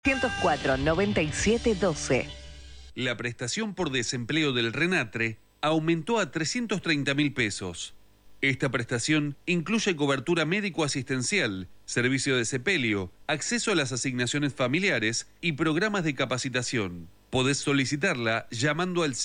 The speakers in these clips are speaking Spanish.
104 97 12. La prestación por desempleo del RENATRE aumentó a 330.000 pesos. Esta prestación incluye cobertura médico-asistencial, servicio de sepelio, acceso a las asignaciones familiares y programas de capacitación. Podés solicitarla llamando al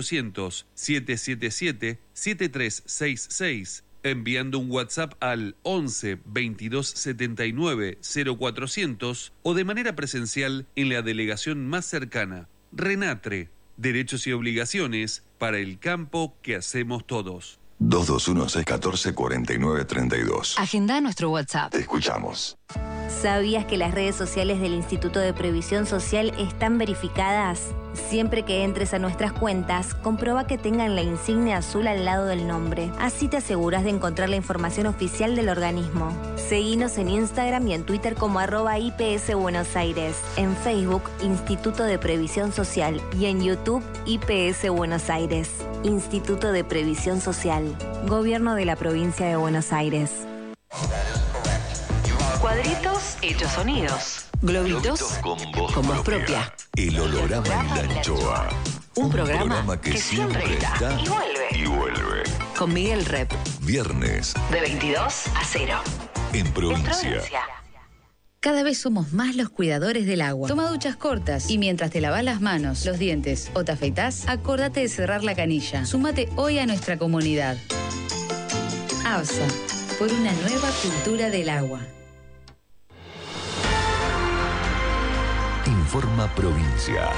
0800-777-7366, enviando un WhatsApp al 11 22 79 0400 o de manera presencial en la delegación más cercana. RENATRE, derechos y obligaciones para el campo que hacemos todos. 221-614-4932. Agenda nuestro WhatsApp. Te escuchamos. ¿Sabías que las redes sociales del Instituto de Previsión Social están verificadas? Siempre que entres a nuestras cuentas, comprueba que tengan la insignia azul al lado del nombre. Así te aseguras de encontrar la información oficial del organismo. Seguinos en Instagram y en Twitter como @IPS Buenos Aires, en Facebook Instituto de Previsión Social y en YouTube IPS Buenos Aires. Instituto de Previsión Social, Gobierno de la Provincia de Buenos Aires. Cuadritos hechos sonidos. Globitos con con voz propia. El holograma en la anchoa. Un programa que siempre está y vuelve. Y vuelve. Con Miguel Rep. Viernes De 22 a 0. en provincia. Cada vez somos más los cuidadores del agua. Toma duchas cortas y mientras te lavas las manos, los dientes o te afeitás, acordate de cerrar la canilla. Súmate hoy a nuestra comunidad. ABSA, por una nueva cultura del agua. Informa Provincia.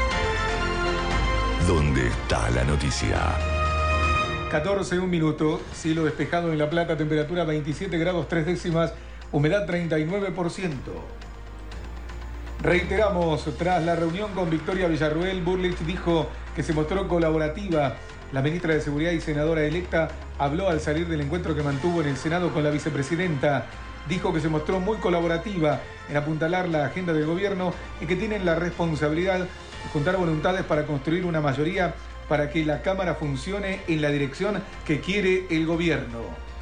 ¿Dónde está la noticia? 14, 1 minuto, cielo despejado en La Plata, temperatura 27 grados 3 décimas, humedad 39%. Reiteramos, tras la reunión con Victoria Villarruel, Burlich dijo que se mostró colaborativa. La ministra de Seguridad y senadora electa habló al salir del encuentro que mantuvo en el Senado con la vicepresidenta. Dijo que se mostró muy colaborativa en apuntalar la agenda del gobierno y que tienen la responsabilidad de juntar voluntades para construir una mayoría para que la Cámara funcione en la dirección que quiere el gobierno.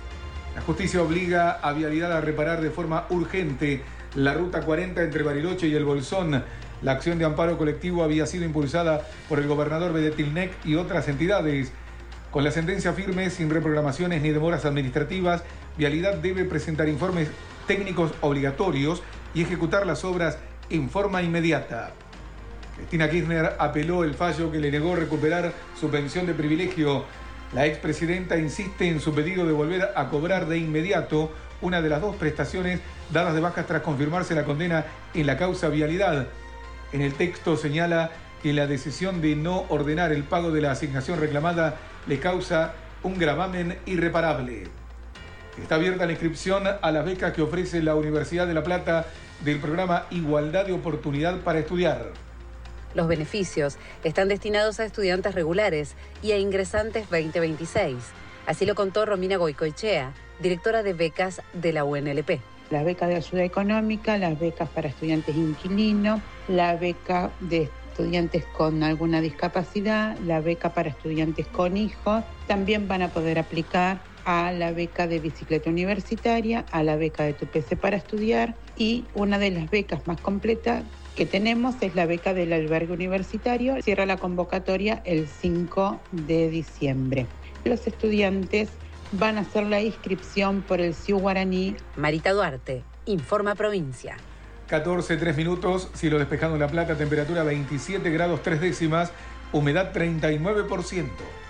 La justicia obliga a Vialidad a reparar de forma urgente la ruta 40 entre Bariloche y El Bolsón. La acción de amparo colectivo había sido impulsada por el gobernador Bedetilnec y otras entidades. Con la sentencia firme, sin reprogramaciones ni demoras administrativas, Vialidad debe presentar informes técnicos obligatorios y ejecutar las obras en forma inmediata. Cristina Kirchner apeló el fallo que le negó recuperar su pensión de privilegio. La expresidenta insiste en su pedido de volver a cobrar de inmediato una de las dos prestaciones dadas de baja tras confirmarse la condena en la causa Vialidad. En el texto señala que la decisión de no ordenar el pago de la asignación reclamada le causa un gravamen irreparable. Está abierta la inscripción a las becas que ofrece la Universidad de La Plata del programa Igualdad de Oportunidad para Estudiar. Los beneficios están destinados a estudiantes regulares y a ingresantes 2026. Así lo contó Romina Goicoechea, directora de becas de la UNLP. La beca de ayuda económica, las becas para estudiantes inquilinos, la beca de estudiantes con alguna discapacidad, la beca para estudiantes con hijos. También van a poder aplicar a la beca de bicicleta universitaria, a la beca de TPC para estudiar, y una de las becas más completas que tenemos es la beca del albergue universitario. Cierra la convocatoria el 5 de diciembre. Los estudiantes van a hacer la inscripción por el CIU Guaraní. Marita Duarte, Informa Provincia. 14, 3 minutos, cielo despejado en La Plata, temperatura 27 grados 3 décimas, humedad 39%.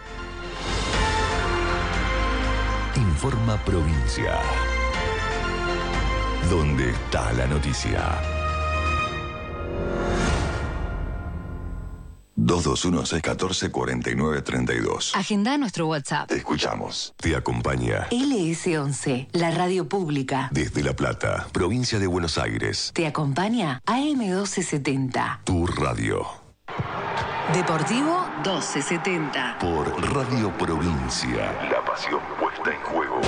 Informa Provincia. ¿Dónde está la noticia? 221-614-4932. Agenda nuestro WhatsApp. Te escuchamos. Te acompaña LS11, la radio pública. desde La Plata, provincia de Buenos Aires. Te acompaña AM1270. Tu radio. Deportivo 1270. Por Radio Provincia. La pasión puesta en juego.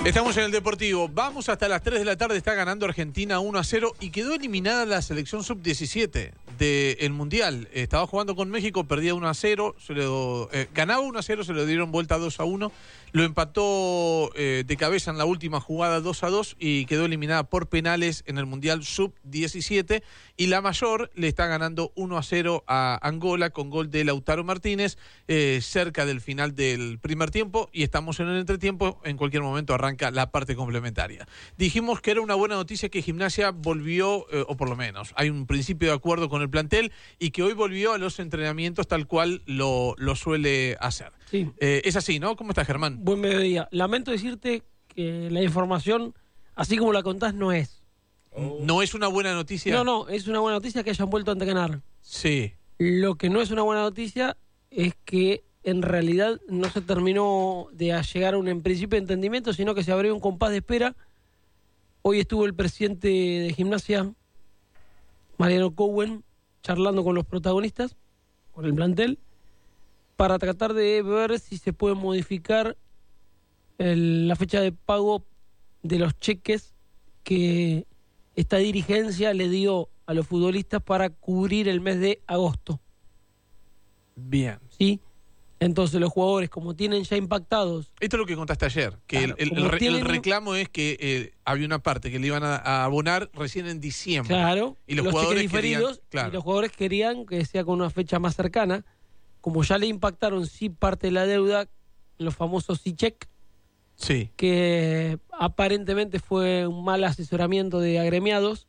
Estamos en el Deportivo. Vamos hasta las 3 de la tarde. Está ganando Argentina 1-0 y quedó eliminada la selección sub-17 del Mundial. Estaba jugando con México, perdía 1-0, ganaba 1-0, se lo dieron vuelta 2-1. Lo empató de cabeza en la última jugada 2-2 y quedó eliminada por penales en el Mundial sub-17. Y la mayor le está ganando 1-0 a Angola con gol de Lautaro Martínez cerca del final del primer tiempo, y estamos en el entretiempo. En cualquier momento arranca la parte complementaria. Dijimos que era una buena noticia que Gimnasia volvió, o por lo menos hay un principio de acuerdo con el plantel, y que hoy volvió a los entrenamientos tal cual lo suele hacer. Sí. Es así, ¿no? ¿Cómo estás, Germán? Buen mediodía. Lamento decirte que la información, así como la contás, no es. ¿No es una buena noticia? No, es una buena noticia que hayan vuelto a entrenar. Sí. Lo que no es una buena noticia es que en realidad no se terminó de llegar a un principio de entendimiento, sino que se abrió un compás de espera. Hoy estuvo el presidente de Gimnasia, Mariano Cowen, charlando con los protagonistas, con el plantel, para tratar de ver si se puede modificar la fecha de pago de los cheques que esta dirigencia le dio a los futbolistas para cubrir el mes de agosto. Bien. ¿Sí? Entonces los jugadores, como tienen ya impactados... Esto es lo que contaste ayer, que claro, el reclamo es que había una parte que le iban a abonar recién en diciembre. Claro, y los jugadores diferidos, claro. Y los jugadores querían que sea con una fecha más cercana. Como ya le impactaron sí parte de la deuda, los famosos C-check, sí, que aparentemente fue un mal asesoramiento de agremiados,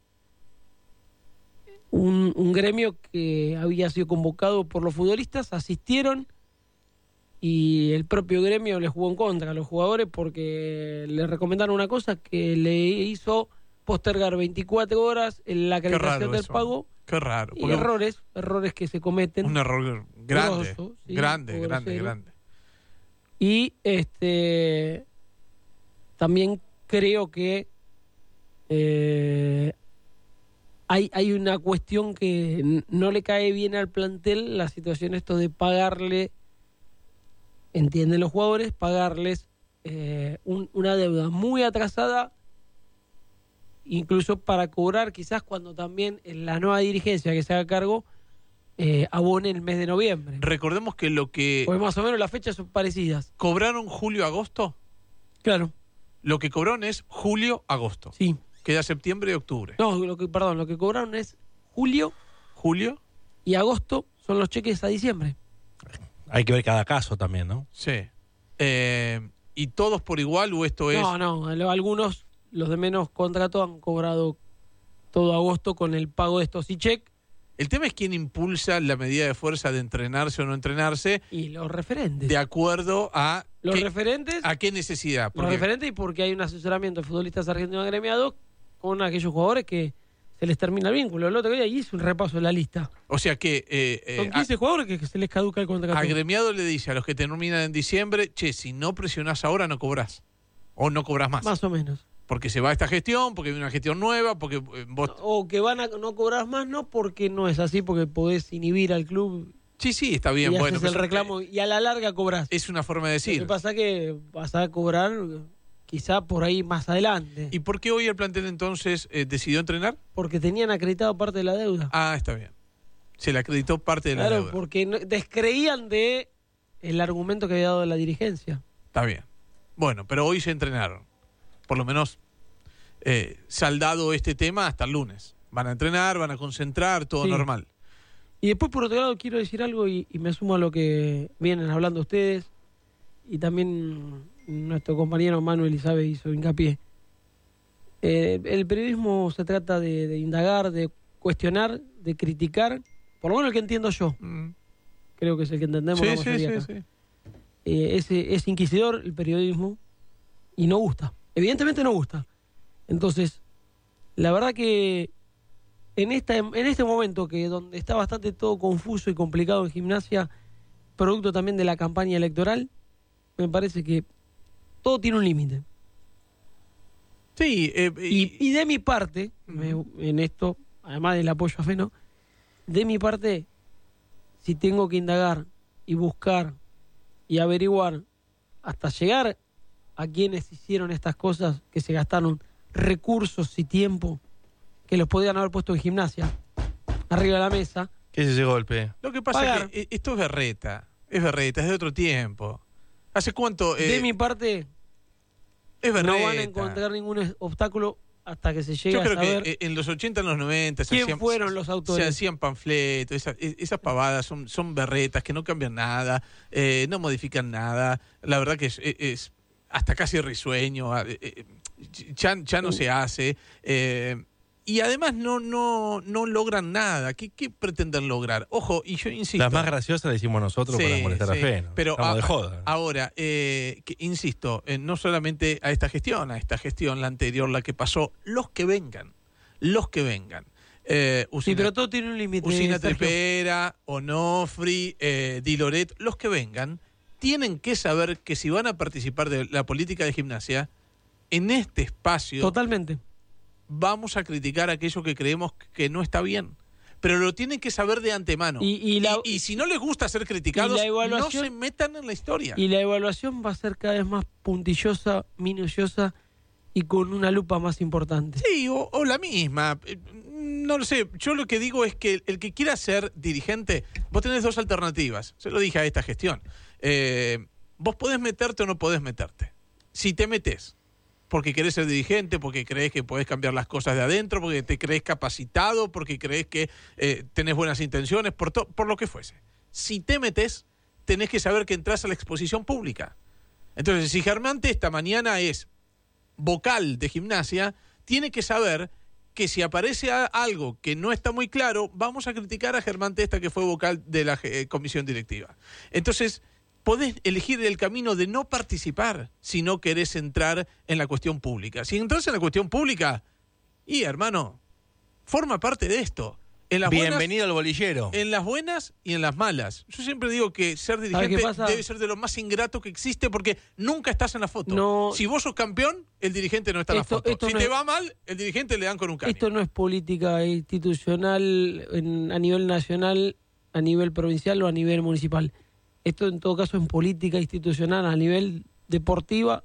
un gremio que había sido convocado por los futbolistas, asistieron, y el propio gremio les jugó en contra a los jugadores porque le recomendaron una cosa que le hizo postergar 24 horas en la acreditación del pago. Qué raro. Y errores que se cometen. Un error grande, grosso, ¿sí? grande. Y también creo que hay una cuestión que no le cae bien al plantel, la situación esto de pagarle, entienden los jugadores, pagarles una deuda muy atrasada, incluso para cobrar quizás cuando también en la nueva dirigencia que se haga cargo abone el mes de noviembre. Recordemos que lo que... Pues más o menos las fechas son parecidas. ¿Cobraron julio-agosto? Claro. Lo que cobraron es julio-agosto. Sí. Queda septiembre y octubre. No, lo que cobraron es julio y agosto, son los cheques a diciembre. Hay que ver cada caso también, ¿no? Sí. ¿Y todos por igual o esto es...? No, algunos, los de menos contrato, han cobrado todo agosto con el pago de estos cheques. El tema es quién impulsa la medida de fuerza de entrenarse o no entrenarse. Y los referentes. De acuerdo a... Los referentes. ¿A qué necesidad? Los referentes, y porque hay un asesoramiento de futbolistas argentinos agremiados con aquellos jugadores que se les termina el vínculo. El otro día hice un repaso de la lista. O sea que... son 15 jugadores que se les caduca el contrato. Agremiado le dice a los que terminan en diciembre, che, si no presionás ahora no cobrás. O no cobrás más. Más o menos. Porque se va esta gestión, porque hay una gestión nueva, porque vos... O que van a no cobrar más, no porque no es así, porque podés inhibir al club. Sí, está bien. Y bueno, haces el reclamo y a la larga cobrás. Es una forma de decir. Lo que pasa es que vas a cobrar quizá por ahí más adelante. ¿Y por qué hoy el plantel entonces decidió entrenar? Porque tenían acreditado parte de la deuda. Ah, está bien. Se le acreditó parte de la deuda. Claro, porque descreían de el argumento que había dado la dirigencia. Está bien. Bueno, pero hoy se entrenaron. Por lo menos saldado este tema hasta el lunes. Van a entrenar, van a concentrar, todo normal. Y después, por otro lado, quiero decir algo y me sumo a lo que vienen hablando ustedes, y también nuestro compañero Manuel Isabel hizo hincapié. El periodismo se trata de indagar, de cuestionar, de criticar, por lo menos el que entiendo yo. Creo que es el que entendemos la mayoría acá. Es inquisidor el periodismo y no gusta. Evidentemente no gusta. Entonces, la verdad que en este momento que donde está bastante todo confuso y complicado en Gimnasia, producto también de la campaña electoral, me parece que todo tiene un límite. Sí. Y de mi parte, en esto, además del apoyo a Feno, de mi parte, si tengo que indagar y buscar y averiguar hasta llegar a quienes hicieron estas cosas, que se gastaron recursos y tiempo que los podían haber puesto en Gimnasia, arriba de la mesa. ¿Qué es ese golpe? Lo que pasa es que esto es berreta, es de otro tiempo. ¿Hace cuánto? De mi parte, es berreta. No van a encontrar ningún obstáculo hasta que se llegue a saber. Yo creo que en los 80, en los 90... ¿Quién fueron los autores? Se hacían panfletos, esas pavadas son berretas que no cambian nada, no modifican nada. La verdad que es hasta casi risueño, ya no se hace. Y además no logran nada. ¿Qué pretenden lograr? Ojo, y yo insisto... Las más graciosas las hicimos nosotros para molestar a Feno. Pero estamos de joda. Ahora, insisto, no solamente a esta gestión, la anterior, la que pasó, los que vengan. Sí, pero todo tiene un límite. Usina Tripera, Onofri, Di Loret, los que vengan, tienen que saber que si van a participar de la política de Gimnasia, en este espacio... Totalmente. Vamos a criticar aquello que creemos que no está bien. Pero lo tienen que saber de antemano. Y si no les gusta ser criticados, no se metan en la historia. Y la evaluación va a ser cada vez más puntillosa, minuciosa y con una lupa más importante. Sí, o la misma. No lo sé. Yo lo que digo es que el que quiera ser dirigente, vos tenés dos alternativas. Se lo dije a esta gestión. Vos podés meterte o no podés meterte. Si te metés porque querés ser dirigente, porque crees que podés cambiar las cosas de adentro, porque te crees capacitado, porque crees que tenés buenas intenciones, por lo que fuese. Si te metés, tenés que saber que entrás a la exposición pública. Entonces, si Germán Testa mañana es vocal de Gimnasia, tiene que saber que si aparece algo que no está muy claro, vamos a criticar a Germán Testa, que fue vocal de la comisión directiva. Entonces, podés elegir el camino de no participar si no querés entrar en la cuestión pública. Si entras en la cuestión pública, hermano, forma parte de esto. Bienvenido al bolillero. En las buenas y en las malas. Yo siempre digo que ser dirigente debe ser de lo más ingrato que existe porque nunca estás en la foto. No, si vos sos campeón, el dirigente no está en la foto. Si te va mal, el dirigente le dan con un caño. Esto no es política institucional a nivel nacional, a nivel provincial o a nivel municipal. Esto en todo caso es política institucional a nivel deportiva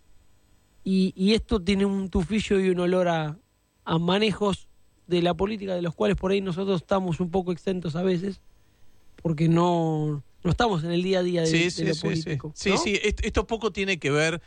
y esto tiene un tufillo y un olor a manejos de la política de los cuales por ahí nosotros estamos un poco exentos a veces porque no estamos en el día a día de lo político. Sí, ¿no? sí, esto poco tiene que ver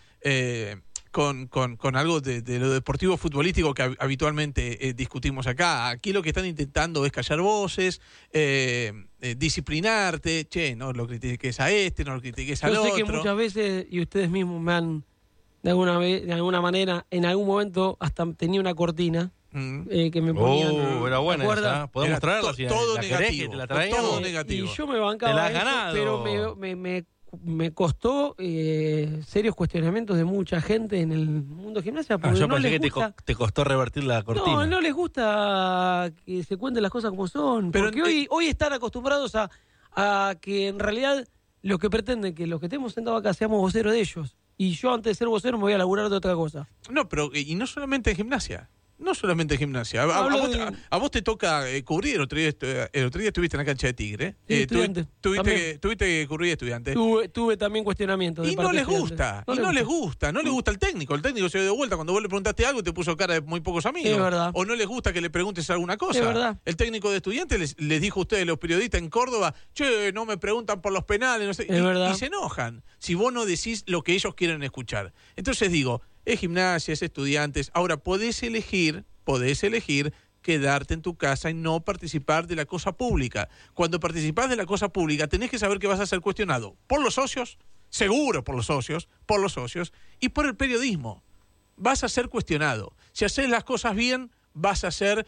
con algo de lo deportivo futbolístico que habitualmente discutimos acá. Aquí lo que están intentando es callar voces, disciplinarte, no lo critiques a no lo critiques al otro. Yo sé que muchas veces, y ustedes mismos me han, de alguna manera, en algún momento hasta tenía una cortina que me ponían. Era buena esa. ¿Podemos traerla? Todo ¿La negativo. Que te la traíamos? Todo negativo. Y yo me bancaba te la has eso, ganado. pero me costó serios cuestionamientos de mucha gente en el mundo de gimnasia. Porque yo no pensé les que gusta, te costó revertir la cortina. no les gusta que se cuenten las cosas como son. Pero porque hoy están acostumbrados a que en realidad los que pretenden que los que estemos sentados acá seamos voceros de ellos. Y yo antes de ser vocero me voy a laburar de otra cosa. No, pero y no solamente en gimnasia. No solamente en gimnasia. A vos te toca cubrir. El otro día estuviste en la cancha de Tigre. Sí, tuviste que cubrir estudiantes. Tuve también cuestionamientos. Y no les gusta. No les gusta el técnico. El técnico se dio de vuelta cuando vos le preguntaste algo y te puso cara de muy pocos amigos. Es verdad. O no les gusta que le preguntes alguna cosa. Es verdad. El técnico de estudiantes les dijo a ustedes, los periodistas en Córdoba, no me preguntan por los penales. No sé, es verdad. Y se enojan si vos no decís lo que ellos quieren escuchar. Entonces digo, es gimnasia, es estudiantes. Ahora, podés elegir quedarte en tu casa y no participar de la cosa pública. Cuando participás de la cosa pública, tenés que saber que vas a ser cuestionado por los socios, seguro por los socios, y por el periodismo. Vas a ser cuestionado. Si haces las cosas bien, vas a ser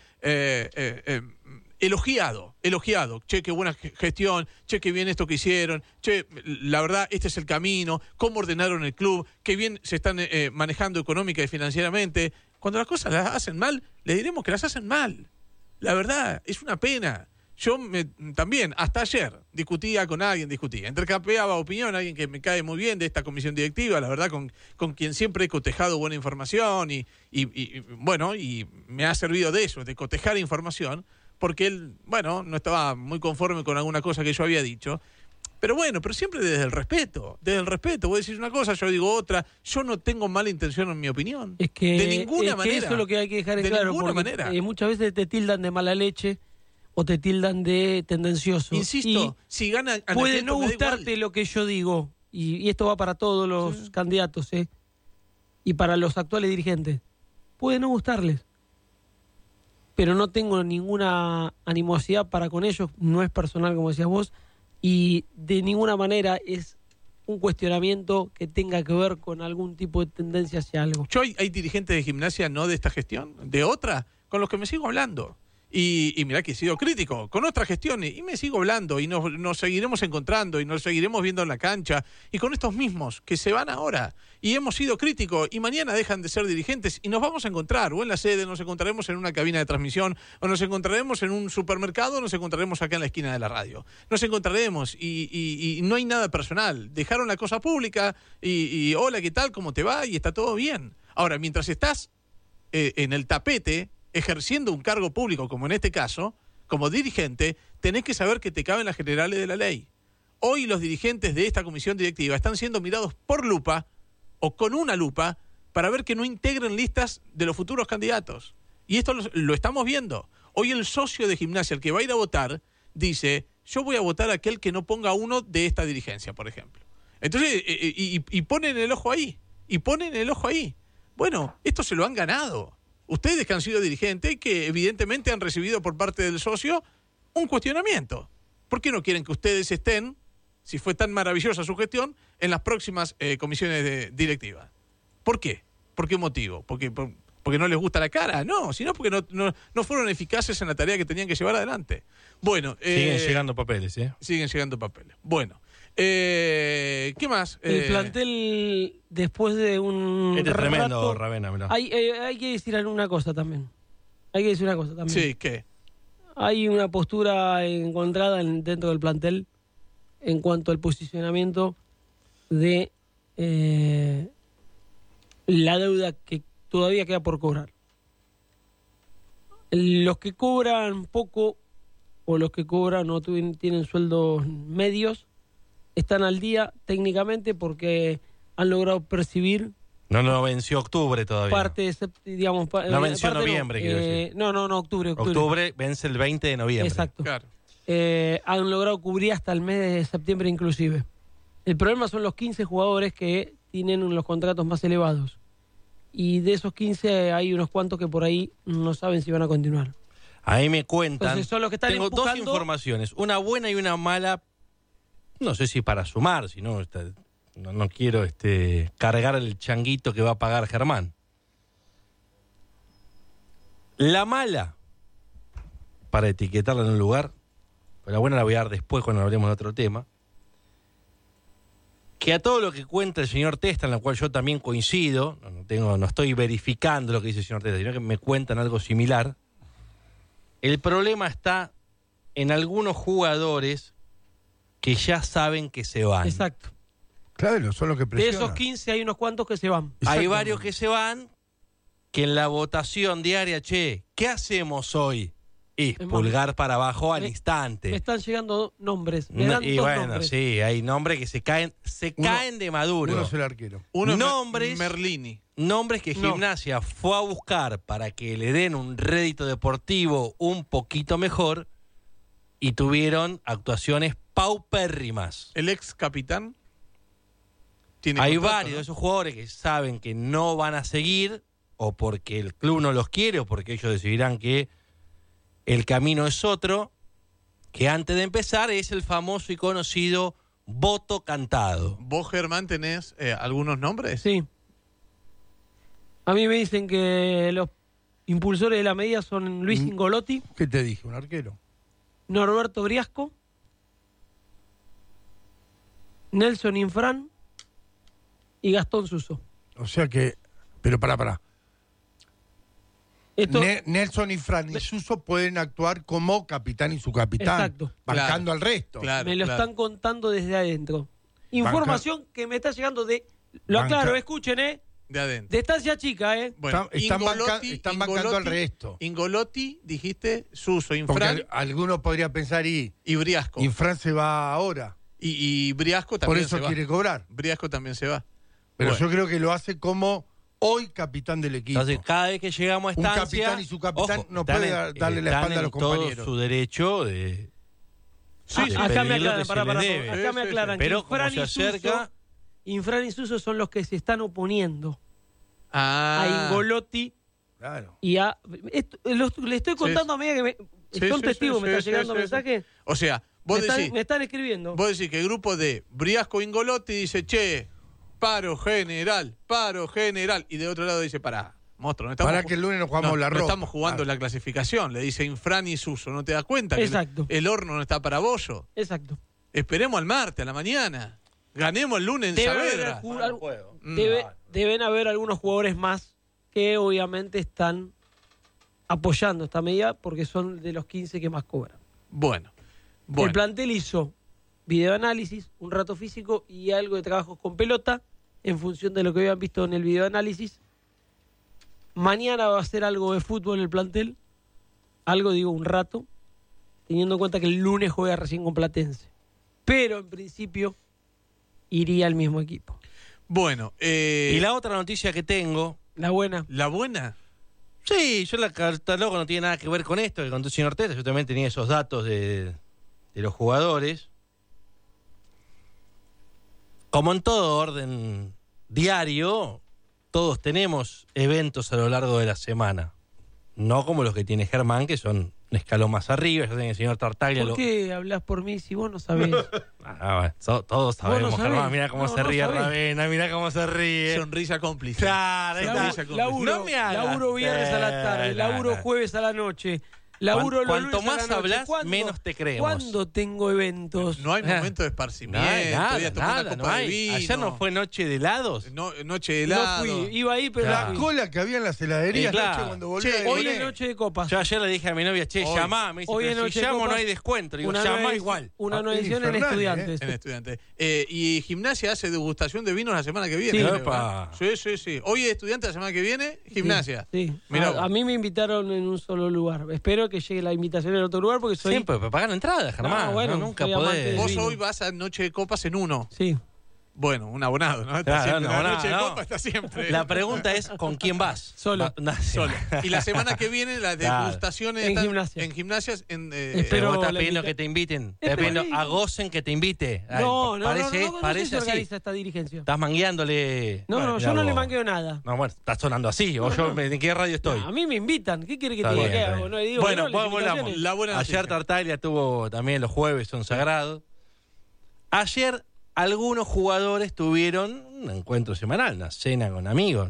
elogiado. Che, qué buena gestión, che, qué bien esto que hicieron, che, la verdad, este es el camino, cómo ordenaron el club, qué bien se están manejando económica y financieramente. Cuando las cosas las hacen mal, le diremos que las hacen mal. La verdad, es una pena. Yo también, hasta ayer, discutía, intercambiaba opinión, alguien que me cae muy bien de esta comisión directiva, la verdad, con quien siempre he cotejado buena información y me ha servido de eso, de cotejar información, porque él, no estaba muy conforme con alguna cosa que yo había dicho. Pero bueno, pero siempre desde el respeto. Desde el respeto. Vos decís una cosa, yo digo otra. Yo no tengo mala intención en mi opinión. Es que, de ninguna manera. Eso es lo que hay que dejar en claro. De ninguna porque, manera. Muchas veces te tildan de mala leche o te tildan de tendencioso. Insisto, si gana Anacleto, puede no gustarte lo que yo digo. Y esto va para todos los candidatos, y para los actuales dirigentes. Puede no gustarles. Pero no tengo ninguna animosidad para con ellos. No es personal, como decías vos. Y de ninguna manera es un cuestionamiento que tenga que ver con algún tipo de tendencia hacia algo. Hay dirigentes de Gimnasia no de esta gestión, de otra, con los que me sigo hablando. Y mirá que he sido crítico con otras gestiones y me sigo hablando y nos seguiremos encontrando y nos seguiremos viendo en la cancha y con estos mismos que se van ahora y hemos sido críticos y mañana dejan de ser dirigentes y nos vamos a encontrar o en la sede, nos encontraremos en una cabina de transmisión o nos encontraremos en un supermercado o nos encontraremos acá en la esquina de la radio. Nos encontraremos y no hay nada personal. Dejaron la cosa pública y hola, ¿qué tal? ¿Cómo te va? Y está todo bien. Ahora, mientras estás en el tapete ejerciendo un cargo público, como en este caso, como dirigente, tenés que saber que te caben las generales de la ley. Hoy los dirigentes de esta comisión directiva están siendo mirados por lupa, o con una lupa, para ver que no integren listas de los futuros candidatos. Y esto lo estamos viendo. Hoy el socio de Gimnasia, el que va a ir a votar, dice, yo voy a votar a aquel que no ponga uno de esta dirigencia, por ejemplo. Entonces, y ponen el ojo ahí, Bueno, esto se lo han ganado. Ustedes que han sido dirigentes, que evidentemente han recibido por parte del socio un cuestionamiento. ¿Por qué no quieren que ustedes estén, si fue tan maravillosa su gestión, en las próximas comisiones directivas? ¿Por qué? ¿Por qué motivo? ¿Porque no les gusta la cara? No, sino porque no fueron eficaces en la tarea que tenían que llevar adelante. Bueno, siguen llegando papeles, Siguen llegando papeles. Bueno. ¿Qué más? El plantel, después de un Este es tremendo, rato, Ravena, mirá. hay que decir una cosa también. Sí, ¿qué? Hay una postura encontrada dentro del plantel en cuanto al posicionamiento de la deuda que todavía queda por cobrar. Los que cobran poco o los que cobran no tienen sueldos medios están al día técnicamente porque han logrado percibir. No venció octubre todavía. Parte de, digamos, no venció noviembre, quiero decir. No, octubre. Octubre vence el 20 de noviembre. Exacto. Claro. Han logrado cubrir hasta el mes de septiembre inclusive. El problema son los 15 jugadores que tienen los contratos más elevados. Y de esos 15 hay unos cuantos que por ahí no saben si van a continuar. Ahí me cuentan. Entonces son los que están tengo empujando. Dos informaciones, una buena y una mala. No sé si para sumar, si no, no quiero cargar el changuito que va a pagar Germán. La mala, para etiquetarla en un lugar, pero la buena la voy a dar después cuando hablemos de otro tema, que a todo lo que cuenta el señor Testa, en la cual yo también coincido, no estoy verificando lo que dice el señor Testa, sino que me cuentan algo similar, el problema está en algunos jugadores que ya saben que se van. Exacto. Claro, son los que presionan. De esos 15 hay unos cuantos que se van. Hay varios que se van, que en la votación diaria, ¿qué hacemos hoy? Y pulgar para abajo al instante. Me están llegando nombres. Me dan y dos bueno, nombres. Sí, hay nombres que se caen de maduro. Uno es el arquero. Uno nombres, Merlini. Nombres que Gimnasia fue a buscar para que le den un rédito deportivo un poquito mejor y tuvieron actuaciones paupérrimas. El ex capitán. Hay varios de esos jugadores que saben que no van a seguir o porque el club no los quiere o porque ellos decidirán que el camino es otro, que antes de empezar es el famoso y conocido voto cantado. ¿Vos, Germán, tenés algunos nombres? Sí. A mí me dicen que los impulsores de la medida son Luis Ingolotti. ¿Qué te dije? ¿Un arquero? Norberto Briasco. Nelson Infran y Gastón Suso. O sea que, pero pará. Nelson Infran y Suso pueden actuar como capitán y subcapitán. Exacto. Bancando al resto. Me lo están contando desde adentro. Información que me está llegando de... Lo aclaro, escuchen, De adentro. De estancia chica, Bueno, están bancando al resto. Ingolotti, dijiste, Suso, Infran. Porque alguno podría pensar y Briasco. Infran se va ahora. Y Briasco también se va. Por eso quiere cobrar. Briasco también se va. Pero Bueno. yo creo que lo hace como hoy capitán del equipo. Entonces, cada vez que llegamos a estancia... Un capitán y su capitán ojo, no puede darle la espalda a los compañeros. Todo su derecho de... Acá me aclaran, acá me aclaran pero que como se acerca... Infran y Suso son los que se están oponiendo a Ingolotti y a... le estoy contando a medida que son testigos, me están llegando mensajes. O sea, me están escribiendo. Vos decís que el grupo de Briasco Ingolotti dice, che, paro general. Y de otro lado dice, pará, monstruo, no estamos... Para que el lunes nos jugamos la ropa. No estamos jugando la clasificación. Le dice Infran y Suso, ¿no te das cuenta? Exacto. Que el horno no está para bollo. Exacto. Esperemos al martes, a la mañana. Ganemos el lunes en Saavedra. Deben haber algunos jugadores más que obviamente están apoyando esta medida porque son de los 15 que más cobran. Bueno. El plantel hizo videoanálisis, un rato físico y algo de trabajos con pelota en función de lo que habían visto en el videoanálisis. Mañana va a hacer algo de fútbol el plantel, un rato, teniendo en cuenta que el lunes juega recién con Platense. Pero en principio iría al mismo equipo. Bueno, y la otra noticia que tengo... ¿La buena? ¿La buena? Sí, yo la catalogo, no tiene nada que ver con esto, que contó el señor Teta, yo también tenía esos datos de los jugadores. Como en todo orden diario, todos tenemos eventos a lo largo de la semana. No como los que tiene Germán, que son un escalón más arriba. Yo tengo el señor Tartaglia. ¿Por qué hablas por mí si vos no sabés? Todos sabemos, no Germán. Mira cómo se ríe sabés. Ravena, mira cómo se ríe. Sonrisa cómplice. Claro, Laburo, no me hagas. laburo viernes a la tarde, laburo jueves a la noche. Cuanto más hablas, menos te creemos. ¿Cuándo tengo eventos? No hay momento de esparcimiento. No hay. Ayer no fue noche de helados. Noche de helados. No fui, iba ahí, pero la cola que había en las heladerías cuando volví hoy es noche de copas. Yo ayer le dije a mi novia, llamá. Me dice, hoy pero si llamo no hay descuento. Digo, llamá igual. Una nueva edición en Estudiantes. En Estudiantes. Y Gimnasia hace degustación de vinos la semana que viene. Sí. Hoy es Estudiantes, la semana que viene, Gimnasia. Sí. A mí me invitaron en un solo lugar. Espero que llegue la invitación en otro lugar porque soy... Siempre, pero pagan entradas, Germán. Nunca podés. Vos hoy vas a Noche de Copas en uno. Sí. Bueno, un abonado, ¿no? Claro, la Noche de Copa está siempre. La pregunta es, ¿con quién vas? Solo. Solo. Y la semana que viene, las degustaciones en Gimnasia. En Gimnasias. Pero vos estás pidiendo que te inviten. Estás pidiendo a Gosen que te invite. No parece se así. organiza esta dirigencia. Estás mangueándole... No, yo no le mangueo nada. No, bueno, estás sonando así. ¿En qué radio estoy? A mí me invitan. ¿Qué quiere que te diga? ¿Qué hago? No, digo, bueno, volvamos. Ayer Tartaglia tuvo también los jueves, son sagrados. Ayer algunos jugadores tuvieron un encuentro semanal, una cena con amigos.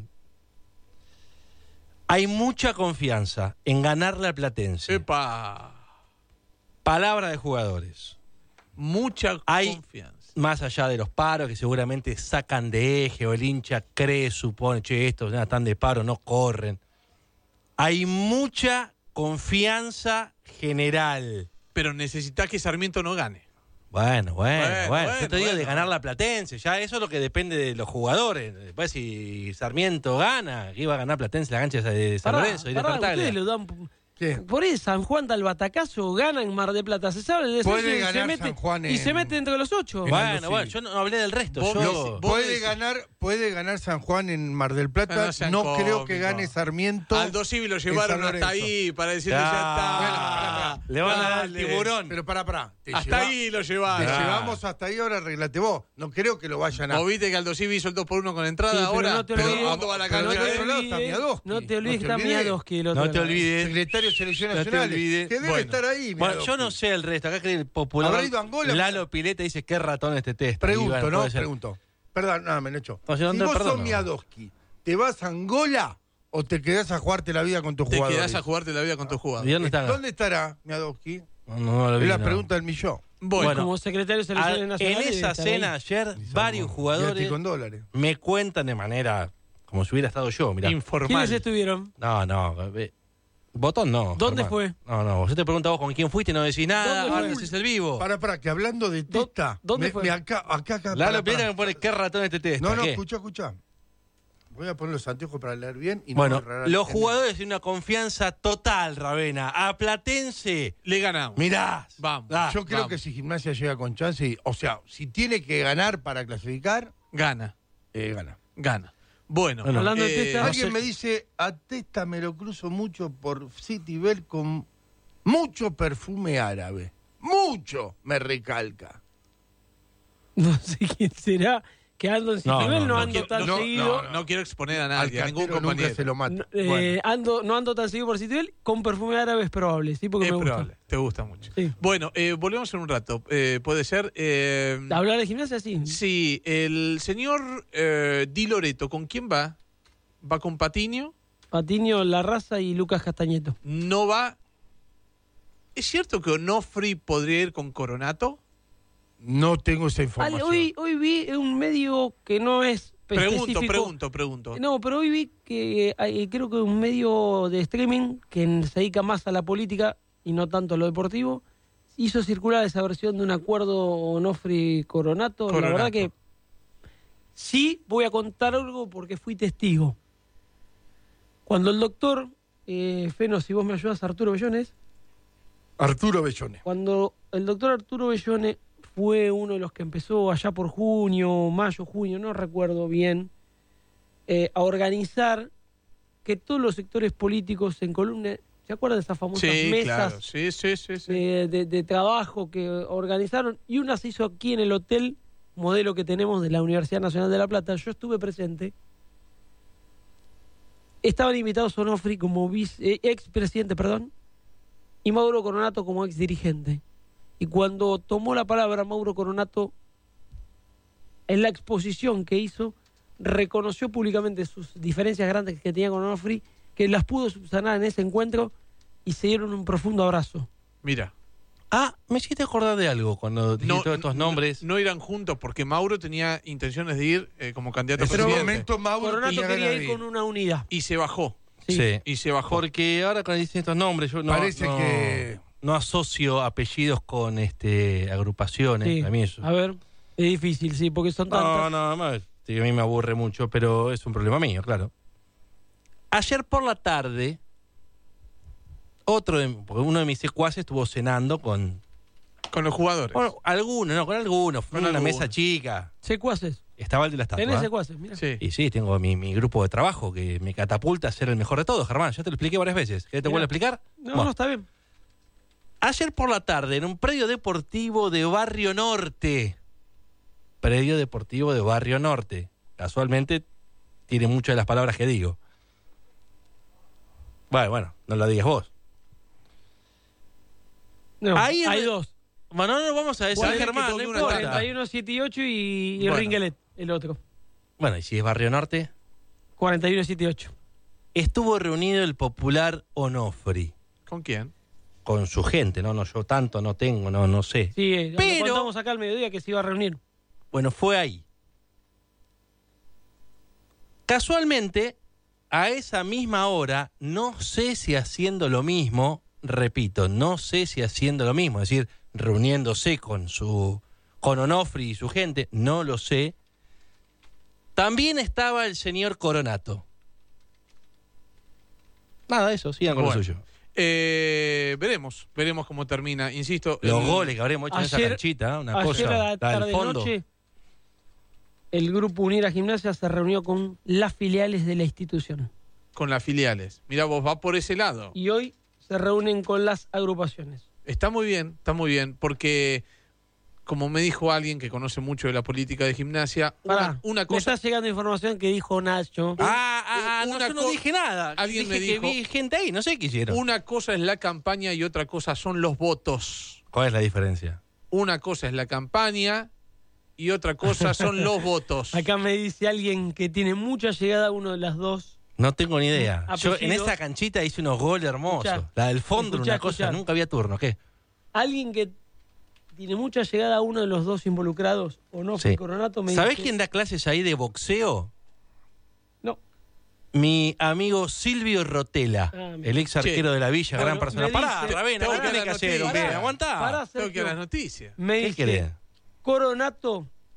Hay mucha confianza en ganarle al Platense. ¡Epa! Palabra de jugadores. Mucha confianza. Más allá de los paros que seguramente sacan de eje o el hincha cree, supone, estos están de paro, no corren. Hay mucha confianza general. Pero necesita que Sarmiento no gane. Bueno. Yo te digo de ganar la Platense. Ya eso es lo que depende de los jugadores. Después, si Sarmiento gana, que iba a ganar Platense la cancha de San Lorenzo y de Tartaglia. Ustedes lo dan... Por eso San Juan da el batacazo, gana en Mar de Plata. Se sabe de puede ganar San Juan y se mete entre los 8. Bueno, yo no hablé del resto. Puede ganar San Juan en Mar del Plata. No creo que gane Sarmiento. Aldo Civi lo llevaron hasta ahí para decirle ya está. Le van a dar el tiburón. Pero pará. Hasta ahí lo llevaron. Te llevamos hasta ahí, ahora arreglate vos. No creo que lo vayan a... ¿Vos viste que Aldo Civi hizo el 2x1 con entrada ahora? No te olvides que está Miadoski. No te olvides. Secretario de Selección Nacional. Que debe estar ahí. Bueno, yo no sé el resto. Acá cree el popular. ¿Habrá ido a Angola? Lalo Pileta dice qué ratón este test. Pregunto. Perdón, nada, Menecho. Si vos sos Miadoski, ¿te vas a Angola o te quedás a jugarte la vida con tus jugadores? Te quedás a jugarte la vida con tus jugadores. ¿Dónde estará Miadoski? No lo vi, es la pregunta del millón. Bueno, como secretario de Selecciones Nacionales. En esa cena ayer, varios jugadores con dólares me cuentan de manera como si hubiera estado yo. Mirá. Informal. ¿Quiénes estuvieron? No. Botón no. ¿Dónde fue? No. Yo te pregunto a vos con quién fuiste y no decís nada. Ahora decís el vivo. Para, que hablando de testa. ¿Dónde fue? Acá. Lalo Pileta me pone qué ratón este test. No, escucha. Voy a poner los anteojos para leer bien. Y bueno, no los jugadores tienen una confianza total, Ravena. A Platense le ganamos. Mirá. Vamos. Yo creo que si Gimnasia llega con chance, o sea, si tiene que ganar para clasificar, gana. Gana. Bueno, hablando de Testa, alguien me dice, a Testa me lo cruzo mucho por Citibel con mucho perfume árabe. Mucho, me recalca. No sé quién será. Que ando en Citibel, no ando tan seguido. No quiero exponer a nadie, a ningún compañero. compañero. Se lo mata. No ando tan seguido por Citibel, con perfume árabe es probable, sí, porque es me probable. gusta. Te gusta mucho. Sí. Bueno, volvemos en un rato. ¿Puede ser? ¿Hablar de Gimnasia? Sí. Sí, el señor Di Loreto, ¿con quién va? ¿Va con Patiño? Patiño, Larraza y Lucas Castañeto. ¿No va? ¿Es cierto que Onofri podría ir con Coronato? No tengo esa información. Hoy vi un medio que no es específico. Pregunto. No, pero hoy vi que creo que un medio de streaming que se dedica más a la política y no tanto a lo deportivo, hizo circular esa versión de un acuerdo Onofri-Coronato. La verdad que sí voy a contar algo porque fui testigo. Cuando el doctor, Feno, si vos me ayudas, Arturo Bellones. Cuando el doctor Arturo Bellones fue uno de los que empezó allá por mayo, junio, no recuerdo bien, a organizar que todos los sectores políticos se encolumnen. ¿Se acuerdan de esas famosas mesas de trabajo que organizaron? Y una se hizo aquí en el hotel, modelo que tenemos de la Universidad Nacional de La Plata. Yo estuve presente. Estaban invitados Onofri como expresidente, y Mauro Coronato como exdirigente. Y cuando tomó la palabra Mauro Coronato, en la exposición que hizo, reconoció públicamente sus diferencias grandes que tenía con Onofri, que las pudo subsanar en ese encuentro y se dieron un profundo abrazo. Mira. Me hiciste acordar de algo cuando dijiste todos estos nombres. No irán juntos porque Mauro tenía intenciones de ir como candidato a presidente. presidente. En ese momento Mauro Coronato quería ir con una unidad. Y se bajó. Sí. Y se bajó. Porque ahora cuando dicen estos nombres, yo no asocio apellidos con agrupaciones. Sí. A mí eso. A ver, es difícil, sí, porque son tantas. No, a mí me aburre mucho, pero es un problema mío, claro. Ayer por la tarde, porque uno de mis secuaces estuvo cenando con los jugadores. Bueno, con algunos. Fue una mesa chica. ¿Secuaces? Estaba el de la estatua. ¿Tenés secuaces? Mira. Sí. Y sí, tengo mi grupo de trabajo que me catapulta a ser el mejor de todos, Germán. Ya te lo expliqué varias veces. ¿Querés te vuelvo a explicar? No, está bien. Ayer por la tarde, en un predio deportivo de Barrio Norte. Casualmente, tiene muchas de las palabras que digo. Bueno, no lo digas vos. No, hay dos. Bueno, no vamos a decir, Germán, no importa. 41, 78 y Ringelet, el otro. Bueno, ¿y si es Barrio Norte? 41, 78. Estuvo reunido el popular Onofri. ¿Con quién? Con su gente, no, yo tanto no tengo, no sé. Sí, pero contamos acá al mediodía que se iba a reunir. Bueno, fue ahí. Casualmente, a esa misma hora, no sé si haciendo lo mismo, repito, es decir, reuniéndose con Onofri y su gente, no lo sé. También estaba el señor Coronato. Nada, eso, sigan con lo suyo. Veremos cómo termina. Insisto, los goles que habremos hecho en esa canchita, una cosa. Ayer a la tarde-noche, el grupo Unir a Gimnasia se reunió con las filiales de la institución. Con las filiales. Mirá, vos va por ese lado. Y hoy se reúnen con las agrupaciones. Está muy bien, porque, como me dijo alguien que conoce mucho de la política de Gimnasia, una cosa... Me está llegando información que dijo Nacho. Yo no dije nada. Alguien dije me dijo... que vi gente ahí, no sé qué hicieron. Una cosa es la campaña y otra cosa son los votos. ¿Cuál es la diferencia? Una cosa es la campaña y otra cosa son los votos. Acá me dice alguien que tiene mucha llegada a uno de las dos. No tengo ni idea. Apellidos. Yo en esa canchita hice unos goles hermosos. La del fondo, una cosa, nunca había turno. ¿Qué? Alguien que tiene mucha llegada a uno de los dos involucrados, Onofri y Coronato, me ¿Sabés dice... quién da clases ahí de boxeo? No. Mi amigo Silvio Rotela, el ex arquero de la Villa, gran persona. Pará, Ravena, ¿qué tenés que hacer? Aguantá. Tengo que dar las noticias. Me dice, Coronato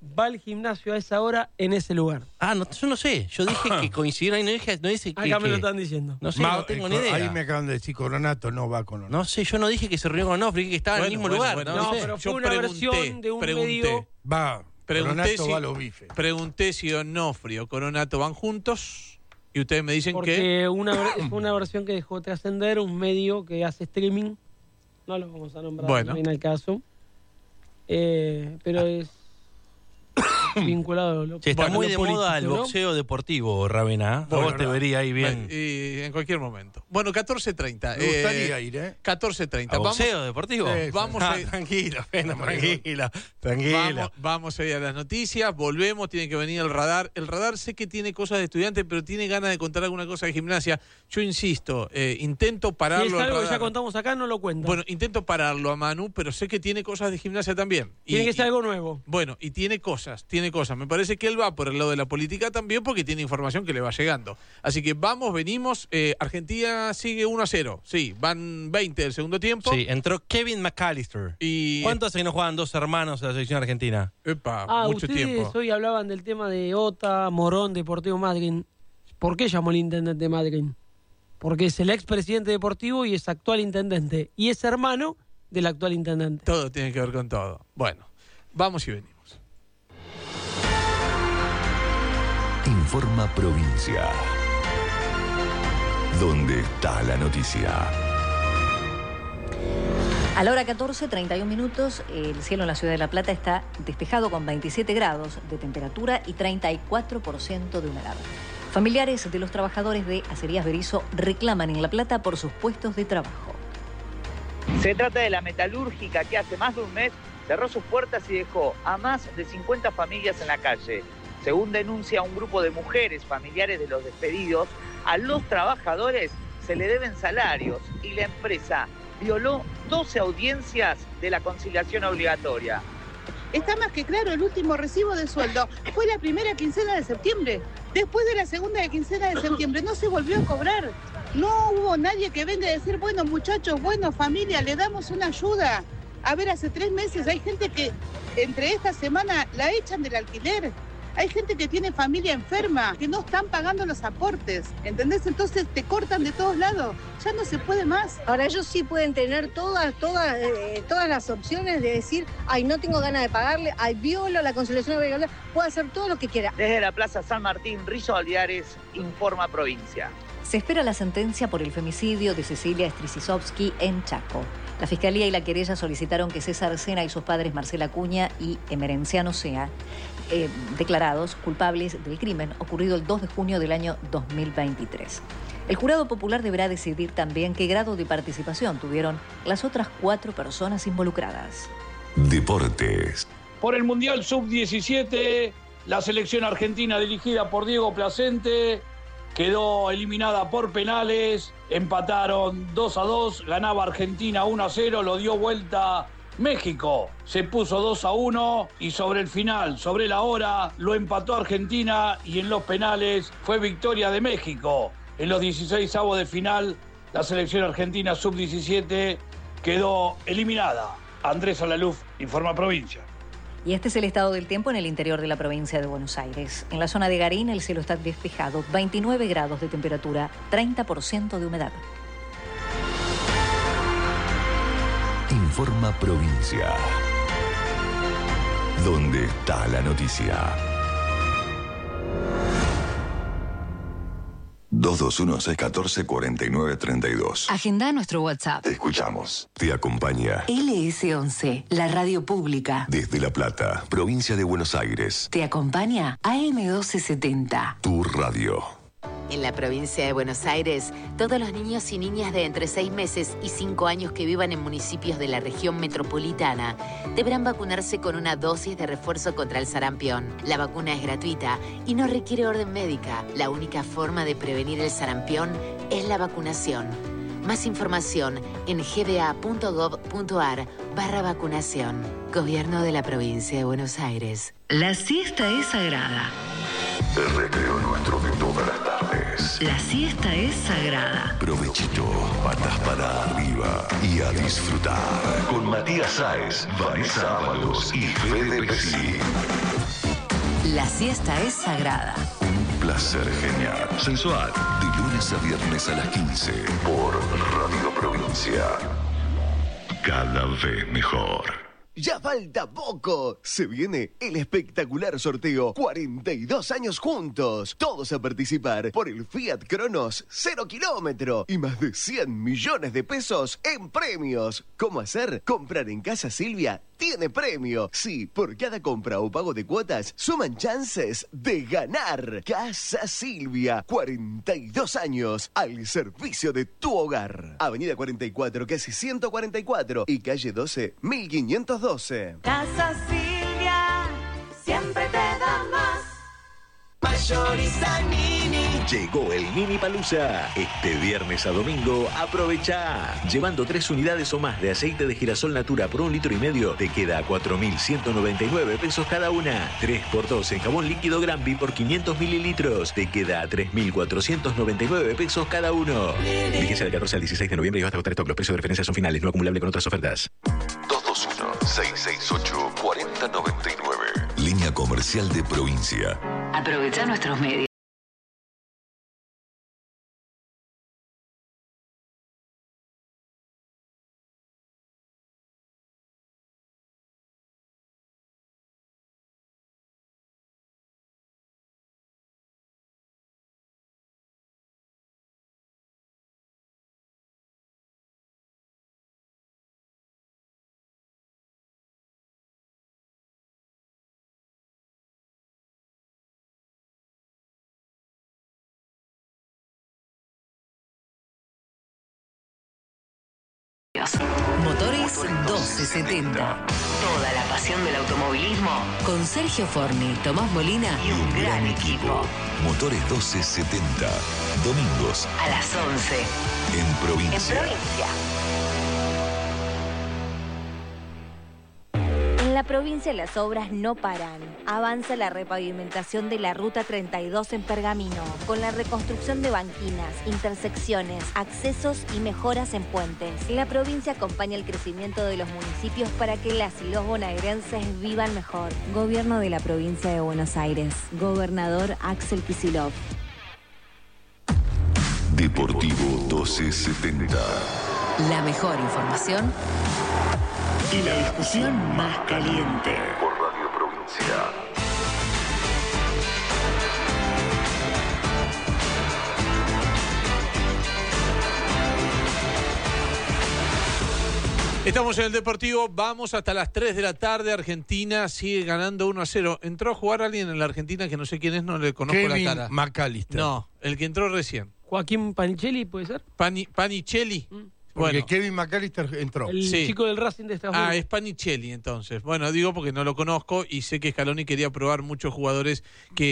va al gimnasio a esa hora en ese lugar. No, yo no sé. Yo dije que coincidieron ahí, no dice que... Acá me lo están diciendo. No sé, no tengo ni idea. Ahí me acaban de decir Coronato no va con Onofre. No sé, yo no dije que se reunió con Onofre, que estaba en el mismo lugar. No, pero fue una versión de un medio... Coronato va a los bifes. Pregunté si Onofre o Coronato van juntos y ustedes me dicen porque fue una versión que dejó trascender un medio que hace streaming. No lo vamos a nombrar, no viene al caso. Pero es vinculado a lo está muy de político, moda el boxeo deportivo, Ravena. Vos te vería ahí bien. Y en cualquier momento. Bueno, 14:30. Me gustaría ir, 14:30. ¿Boxeo deportivo? Vamos a ir. Tranquilo, tranquila. Vamos a ir a las noticias. Volvemos, tiene que venir el radar. El radar sé que tiene cosas de estudiante, pero tiene ganas de contar alguna cosa de gimnasia. Yo insisto, intento pararlo. Si es algo que ya contamos acá, no lo cuento. Bueno, intento pararlo a Manu, pero sé que tiene cosas de gimnasia también. Tiene que ser algo nuevo. Bueno, y tiene cosas. Me parece que él va por el lado de la política también porque tiene información que le va llegando. Así que venimos. Argentina sigue 1-0. Sí, van 20 del segundo tiempo. Sí, entró Kevin McAllister. ¿Cuánto hace que no juegan dos hermanos a la selección argentina? Mucho tiempo. Ustedes hoy hablaban del tema de Ota, Morón, Deportivo Madryn. ¿Por qué llamó el intendente de Madryn? Porque es el expresidente deportivo y es actual intendente. Y es hermano del actual intendente. Todo tiene que ver con todo. Bueno, vamos y venimos. Informa Provincia. ¿Dónde está la noticia? A la hora 14:31 minutos, el cielo en la ciudad de La Plata está despejado con 27 grados de temperatura y 34% de humedad. Familiares de los trabajadores de Acerías Berizo reclaman en La Plata por sus puestos de trabajo. Se trata de la metalúrgica que hace más de un mes cerró sus puertas y dejó a más de 50 familias en la calle. Según denuncia un grupo de mujeres familiares de los despedidos, a los trabajadores se le deben salarios y la empresa violó 12 audiencias de la conciliación obligatoria. Está más que claro, el último recibo de sueldo fue la primera quincena de septiembre. Después de la segunda quincena de septiembre no se volvió a cobrar. No hubo nadie que venga a decir, bueno muchachos, bueno familia, le damos una ayuda. A ver, hace 3 meses hay gente que entre esta semana la echan del alquiler. Hay gente que tiene familia enferma, que no están pagando los aportes, ¿entendés? Entonces te cortan de todos lados, ya no se puede más. Ahora ellos sí pueden tener todas las opciones de decir, ay, no tengo ganas de pagarle, ay, violo la conciliación obligatoria, puedo hacer todo lo que quiera. Desde la Plaza San Martín, Rizzo Oliares, Informa Provincia. Se espera la sentencia por el femicidio de Cecilia Strisisovsky en Chaco. La Fiscalía y la querella solicitaron que César Sena y sus padres Marcela Acuña y Emerenciano Sea declarados culpables del crimen ocurrido el 2 de junio del año 2023. El jurado popular deberá decidir también qué grado de participación tuvieron las otras 4 personas involucradas. Deportes. Por el Mundial Sub-17, la selección argentina dirigida por Diego Placente quedó eliminada por penales, empataron 2-2, ganaba Argentina 1-0, lo dio vuelta México, se puso 2-1 y sobre el final, sobre la hora, lo empató Argentina y en los penales fue victoria de México. En los 16avos de final, la selección argentina sub-17 quedó eliminada. Andrés Alaluf, Informa Provincia. Y este es el estado del tiempo en el interior de la provincia de Buenos Aires. En la zona de Garín el cielo está despejado, 29 grados de temperatura, 30% de humedad. Informa Provincia. ¿Dónde está la noticia? 221-614-4932. Agenda nuestro WhatsApp. Te escuchamos. Te acompaña LS11, la radio pública. Desde La Plata, provincia de Buenos Aires. Te acompaña AM1270. Tu radio. En la provincia de Buenos Aires, todos los niños y niñas de entre 6 meses y 5 años que vivan en municipios de la región metropolitana deberán vacunarse con una dosis de refuerzo contra el sarampión. La vacuna es gratuita y no requiere orden médica. La única forma de prevenir el sarampión es la vacunación. Más información en gba.gov.ar/vacunación. Gobierno de la provincia de Buenos Aires. La siesta es sagrada. El recreo nuestro de todas las tardes. La siesta es sagrada. Provechito, patas para arriba y a disfrutar. Con Matías Sáez, Vanessa Ábalos y Fede Pesci. La siesta es sagrada. Un placer genial. Sensual. De lunes a viernes a las 15 por Radio Provincia. Cada vez mejor. Ya falta poco. Se viene el espectacular sorteo 42 años juntos. Todos a participar por el Fiat Cronos 0 kilómetro y más de 100 millones de pesos en premios. ¿Cómo hacer? Comprar en Casa Silvia tiene premio. Sí, por cada compra o pago de cuotas suman chances de ganar. Casa Silvia, 42 años al servicio de tu hogar. Avenida 44, casi 144 y calle 12, 1512. Casa Silvia, siempre te da más. Mayoriza Mini. Llegó el Mini Palusa. Este viernes a domingo, aprovecha. Llevando 3 unidades o más de aceite de girasol Natura por 1,5 litros, te queda a 4.199 pesos cada una. 3x2 en jabón líquido Grampi por 500 mililitros, te queda a 3.499 pesos cada uno. Vigencia del 14 al 16 de noviembre y hasta agotar stock. Los precios de referencia son finales, no acumulable con otras ofertas. 221-668-4099. Línea comercial de Provincia. Aprovecha nuestros medios. Motores 1270. Toda la pasión del automovilismo con Sergio Forni, Tomás Molina y un gran equipo. Motores 1270. Domingos a las 11. En Provincia. En la provincia las obras no paran. Avanza la repavimentación de la Ruta 32 en Pergamino, con la reconstrucción de banquinas, intersecciones, accesos y mejoras en puentes. La provincia acompaña el crecimiento de los municipios para que las y los bonaerenses vivan mejor. Gobierno de la provincia de Buenos Aires. Gobernador Axel Kicillof. Deportivo 1270. La mejor información y la discusión más caliente por Radio Provincia. Estamos en el Deportivo, vamos hasta las 3 de la tarde. Argentina sigue ganando 1-0. Entró a jugar alguien en la Argentina que no sé quién es, no le conozco Kevin la cara. McAllister. No, el que entró recién. Joaquín Panichelli, ¿puede ser? Panichelli. Porque Bueno. Kevin McAllister entró. El chico del Racing de Estados Unidos. Ah, es Panichelli entonces. Bueno, digo porque no lo conozco y sé que Scaloni quería probar muchos jugadores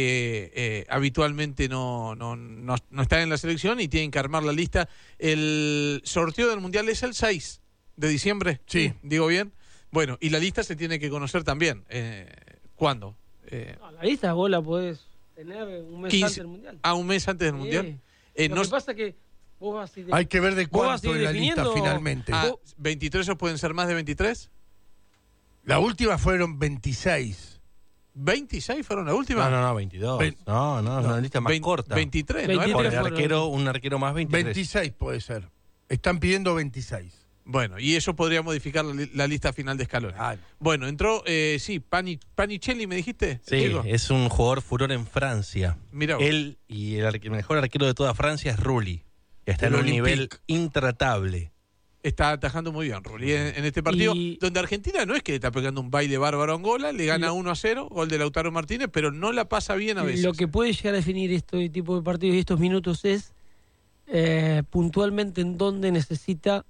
que habitualmente no están en la selección y tienen que armar la lista. El sorteo del Mundial es el 6 de diciembre. Sí. ¿Digo bien? Bueno, y la lista se tiene que conocer también. ¿Cuándo? La lista vos la podés tener un mes antes del Mundial. Ah, un mes antes del Mundial. Lo que pasa es que vos vas a ir Hay que ver de cuánto en la lista finalmente. Ah, ¿23 o pueden ser más de 23? La última fueron 26. ¿26 fueron la última? No, 22. No, es una lista más corta. 23, ¿no? 23 Por un arquero más 23. 26 puede ser. Están pidiendo 26. Bueno, y eso podría modificar la lista final de Scaloni. Bueno, entró, Panichelli, ¿me dijiste? Sí, chico. es un jugador furor en Francia. Mirá vos. Él y el mejor arquero de toda Francia es Rulli, que está El en un Olympique. nivel intratable. Está atajando muy bien Rulli en este partido, donde Argentina no es que le está pegando un baile bárbaro a Angola, le gana 1-0, gol de Lautaro Martínez, pero no la pasa bien a veces. Lo que puede llegar a definir este tipo de partidos y estos minutos es puntualmente en dónde necesita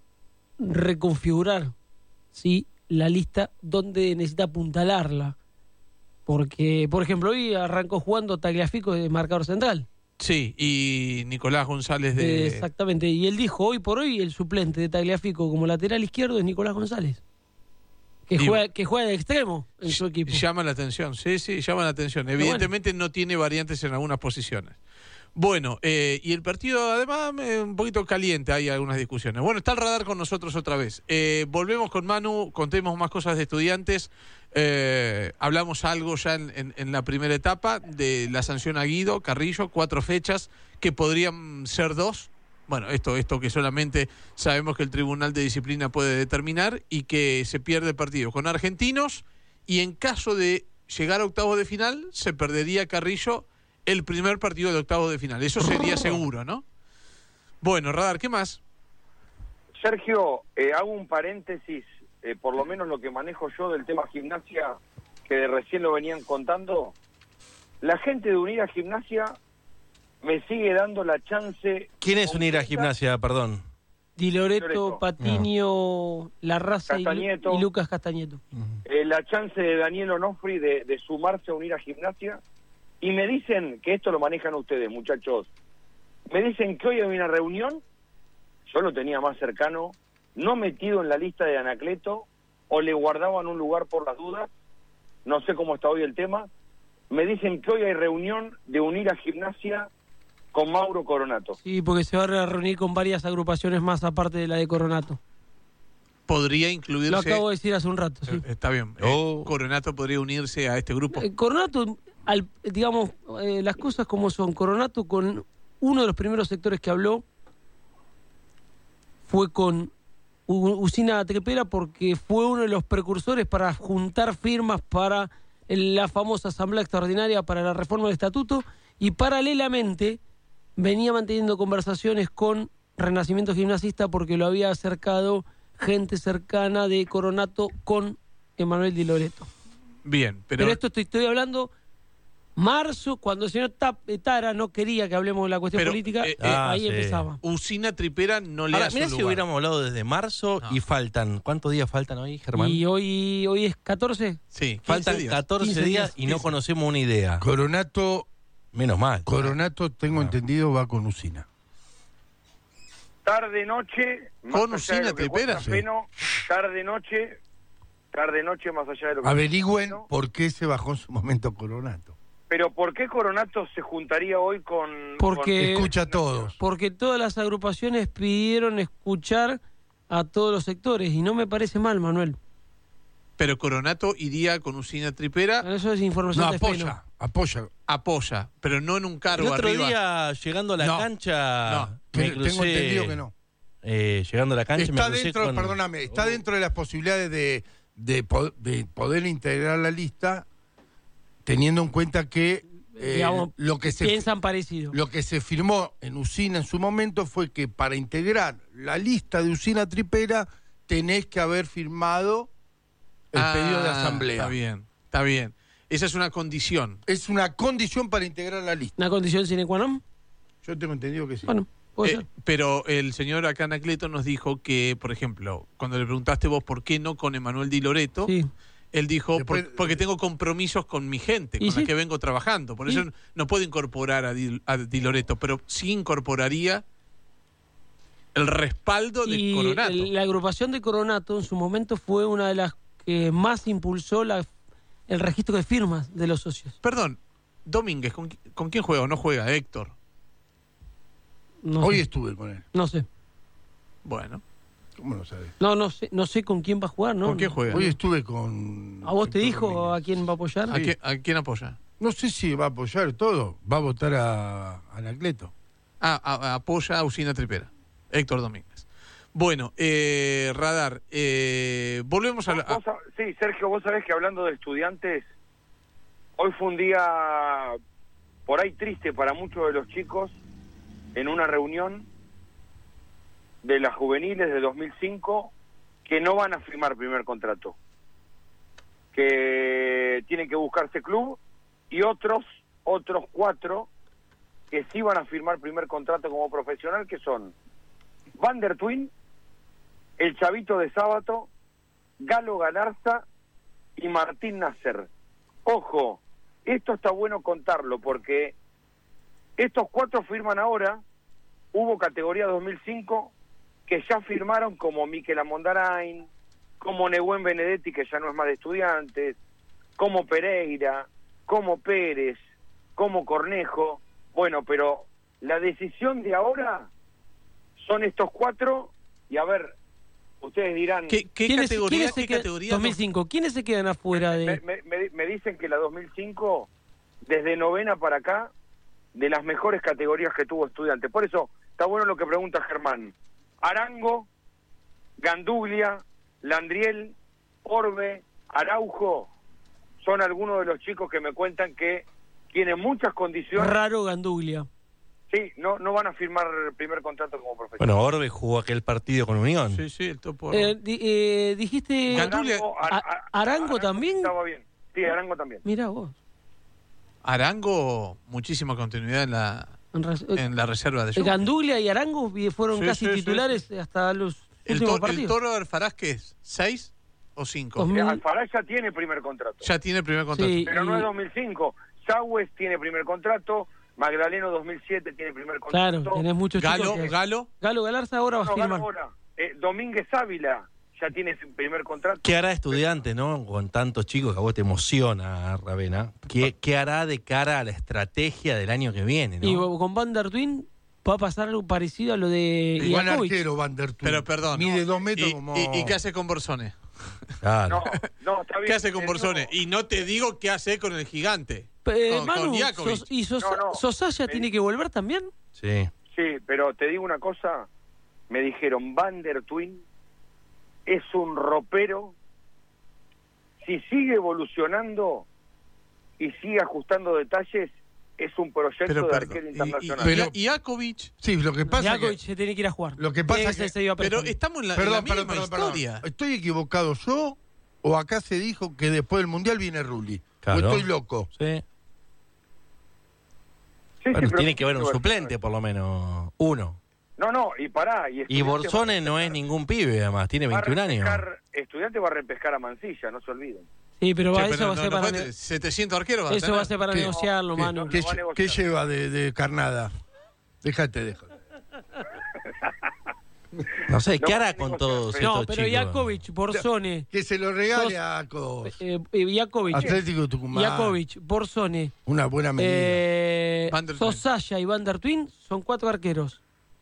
reconfigurar la lista, dónde necesita apuntalarla. Porque, por ejemplo, hoy arrancó jugando Tagliafico de marcador central. Sí, y Nicolás González de... Exactamente, y él dijo, hoy por hoy el suplente de Tagliafico como lateral izquierdo es Nicolás González, que juega de extremo en su equipo. Llama la atención, sí, llama la atención. Evidentemente no tiene variantes en algunas posiciones. Bueno, y el partido además un poquito caliente, hay algunas discusiones. Bueno, está el Radar con nosotros otra vez. Volvemos con Manu, contemos más cosas de Estudiantes. Hablamos algo ya en la primera etapa de la sanción a Guido Carrillo, 4 fechas que podrían ser 2. Bueno, esto que solamente sabemos que el Tribunal de Disciplina puede determinar, y que se pierde el partido con Argentinos, y en caso de llegar a octavos de final se perdería Carrillo el primer partido de octavos de final. Eso sería seguro, ¿no? Bueno, Radar, ¿qué más? Sergio, hago un paréntesis, por lo menos lo que manejo yo del tema Gimnasia, que recién lo venían contando. La gente de Unir a Gimnasia me sigue dando la chance... ¿Quién es Unir a Gimnasia, perdón? Di Loreto, Patiño, Larraza y Lucas Castañeto. La chance de Daniel Onofri de sumarse a Unir a Gimnasia. Y me dicen que esto lo manejan ustedes, muchachos. Me dicen que hoy hay una reunión, yo lo tenía más cercano, no metido en la lista de Anacleto, o le guardaban un lugar por las dudas, no sé cómo está hoy el tema. Me dicen que hoy hay reunión de Unir a Gimnasia con Mauro Coronato. Sí, porque se va a reunir con varias agrupaciones más aparte de la de Coronato. Podría incluirse... Lo acabo de decir hace un rato, sí. Está bien. Coronato podría unirse a este grupo. Coronato, digamos, las cosas como son. Coronato, con uno de los primeros sectores que habló fue con Usina Tripera, porque fue uno de los precursores para juntar firmas para la famosa Asamblea Extraordinaria para la reforma del Estatuto, y paralelamente venía manteniendo conversaciones con Renacimiento Gimnasista, porque lo había acercado gente cercana de Coronato con Emanuel Di Loreto. Bien, pero esto estoy hablando marzo, cuando el señor Tara no quería que hablemos de la cuestión política, ahí empezaba. Usina Tripera no le hace Mirá lugar. Si hubiéramos hablado desde marzo y faltan, ¿cuántos días faltan hoy, Germán? Y hoy es 14. Sí, faltan 14 días y no conocemos una idea. Coronato, menos mal. Coronato, tengo entendido, va con Usina. Tarde-noche, ¿con Usina Tripera? Tarde-noche, más allá de lo que... Averigüen por qué se bajó en su momento Coronato. Pero ¿por qué Coronato se juntaría hoy con...? Porque escucha a todos. Porque todas las agrupaciones pidieron escuchar a todos los sectores, y no me parece mal, Manuel. Pero Coronato iría con Usina Tripera. Eso es información de apoya, pero no en un cargo el otro arriba. Día, llegando a la cancha, tengo entendido que no. Llegando a la cancha, está dentro, perdóname, está dentro de las posibilidades de poder integrar la lista, teniendo en cuenta que digamos, lo que piensan parecido. Lo que se firmó en Usina en su momento fue que para integrar la lista de Usina Tripera tenés que haber firmado el pedido de asamblea. Está bien. Esa es una condición. Es una condición para integrar la lista. ¿Una condición sine qua non? Yo tengo entendido que sí. Bueno, puede ser. Pero el señor acá Anacleto nos dijo que, por ejemplo, cuando le preguntaste vos por qué no con Emanuel Di Loreto, él dijo, porque tengo compromisos con mi gente, con la que vengo trabajando. Por eso no puedo incorporar a Di Loreto, pero sí incorporaría el respaldo de Coronato. La agrupación de Coronato en su momento fue una de las que más impulsó el registro de firmas de los socios. Perdón, Domínguez, ¿con quién juega o no juega? Héctor. Hoy estuve con él. No sé. Bueno. ¿Cómo lo sabes? No sé con quién va a jugar, ¿no? ¿Con quién juega? Hoy estuve con... ¿A vos te dijo a quién va a apoyar? ¿A quién apoya? No sé si va a apoyar todo. Va a votar a Anacleto. Apoya a Usina Tripera. Héctor Domínguez. Bueno, Radar, volvemos a la... Sí, Sergio, vos sabés que hablando de Estudiantes, hoy fue un día por ahí triste para muchos de los chicos en una reunión de las juveniles de 2005 que no van a firmar primer contrato, que tienen que buscarse club, y otros 4 que sí van a firmar primer contrato como profesional, que son Van der Twin, el Chavito de Sábato, Galo Galarza y Martín Nasser. Ojo, esto está bueno contarlo porque estos 4 firman ahora. Hubo categoría 2005 que ya firmaron, como Miquel Amondarain, como Nehuen Benedetti, que ya no es más de Estudiantes, como Pereira, como Pérez, como Cornejo. Bueno, pero la decisión de ahora son estos 4, y a ver, ustedes dirán... ¿Qué categoría? 2005, ¿quiénes se quedan afuera de...? Me dicen que la 2005, desde novena para acá, de las mejores categorías que tuvo Estudiantes. Por eso, está bueno lo que pregunta Germán. Arango, Ganduglia, Landriel, Orbe, Araujo, son algunos de los chicos que me cuentan que tienen muchas condiciones. Raro Ganduglia. Sí, no van a firmar el primer contrato como profesional. Bueno, Orbe jugó aquel partido con Unión. Sí, el topo. Dijiste... Arango también. Estaba bien. Sí, Arango también. Mirá vos. Arango, muchísima continuidad en la reserva de Junior. Ganduglia y Arango fueron casi titulares hasta los últimos partidos. ¿El Toro Alfaraz qué es? ¿6 o 5? Alfaraz ya tiene primer contrato. Ya tiene primer contrato. Sí, pero no es 2005. Sagüez tiene primer contrato. Magdaleno 2007 tiene primer contrato. Claro, tenés muchos chicos. Galo Galarza ahora va a firmar. Domínguez Ávila ya tiene su primer contrato. ¿Qué hará Estudiantes, no? Con tantos chicos que a vos te emociona, Ravena. ¿Qué hará de cara a la estrategia del año que viene, no? Y con Van der Twin va a pasar algo parecido a lo de Buen Iakovic. arquero Van der Twin. Pero perdón. Mide 2 metros como... ¿Y qué hace con Borsone? Claro. No, está bien. ¿Qué hace con Borsone? Y no te digo qué hace con el gigante. Manu, ¿Sosaya tiene que volver también? Sí. Sí, pero te digo una cosa. Me dijeron, Van der Twin es un ropero. Si sigue evolucionando y sigue ajustando detalles, es un proyecto de arquero internacional. ¿Y Iakovic? Sí, lo que pasa Iakovic se tiene que ir a jugar. Lo que pasa es que... Pero estamos en la misma historia. ¿Estoy equivocado yo o acá se dijo que después del Mundial viene Rulli? Claro. ¿O estoy loco? Sí. Bueno, tiene que haber un suplente, por lo menos. Uno. No, y pará. Y Borsone no es ningún pibe, además. Tiene 21 años. Estudiante va a repescar a Mancilla, no se olviden. Sí, pero eso va a ser para... 700 arqueros Eso va a ser para negociarlo, Manu. ¿Qué lleva de carnada? Déjate. No sé, ¿qué hará con todos estos chicos? No, pero Iakovic, Borsone... Que se lo regale a Iakovic. Atlético Tucumán. Iakovic, Borsone... Una buena medida. Sosaya y Van der Twin son 4 arqueros.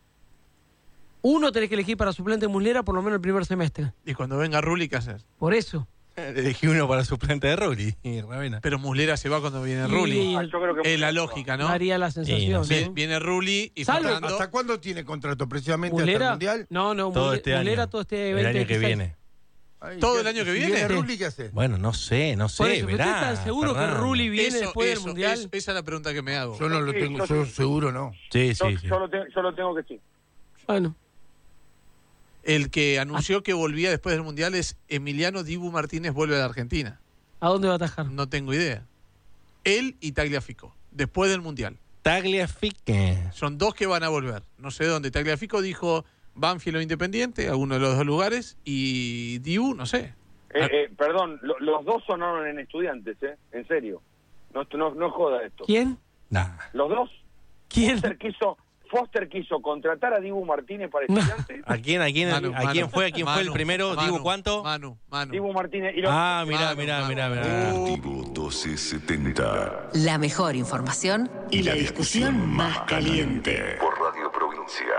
Uno tenés que elegir para suplente Muslera por lo menos el primer semestre. ¿Y cuando venga Rulli qué haces? Por eso. Elegí uno para suplente de Rulli, Ravena. Pero Muslera se va cuando viene Rulli. Es la lógica, ¿no? Daría la sensación. Viene Rulli y Fernando... ¿Hasta cuándo tiene contrato? ¿Precisamente hasta el Mundial? No, todo este Muslera año. todo este el año que viene. ¿Todo el año que viene? ¿Viene Rulli qué hace? Bueno, no sé, verá. ¿Usted está seguro que Rulli viene después del Mundial? Esa es la pregunta que me hago. Yo no lo tengo, yo seguro no. Sí. Yo lo tengo que sí. Bueno. El que anunció que volvía después del Mundial es Emiliano Dibu Martínez, vuelve a la Argentina. ¿A dónde va a atajar? No tengo idea. Él y Tagliafico, después del Mundial. Tagliafico. Son 2 que van a volver. No sé dónde. Tagliafico dijo Banfield o Independiente, alguno de los 2 lugares, y Dibu, no sé. Perdón, los 2 sonaron en Estudiantes, en serio. No joda esto. ¿Quién? Nah. ¿Los 2? ¿Quién? Foster quiso contratar a Dibu Martínez para Estudiantes. ¿A quién fue? ¿A quién fue el primero? Manu, ¿Dibu cuánto? Manu. Dibu Martínez. Mirá. Deportivo 1270. La mejor información y la discusión más caliente. Por Radio Provincia.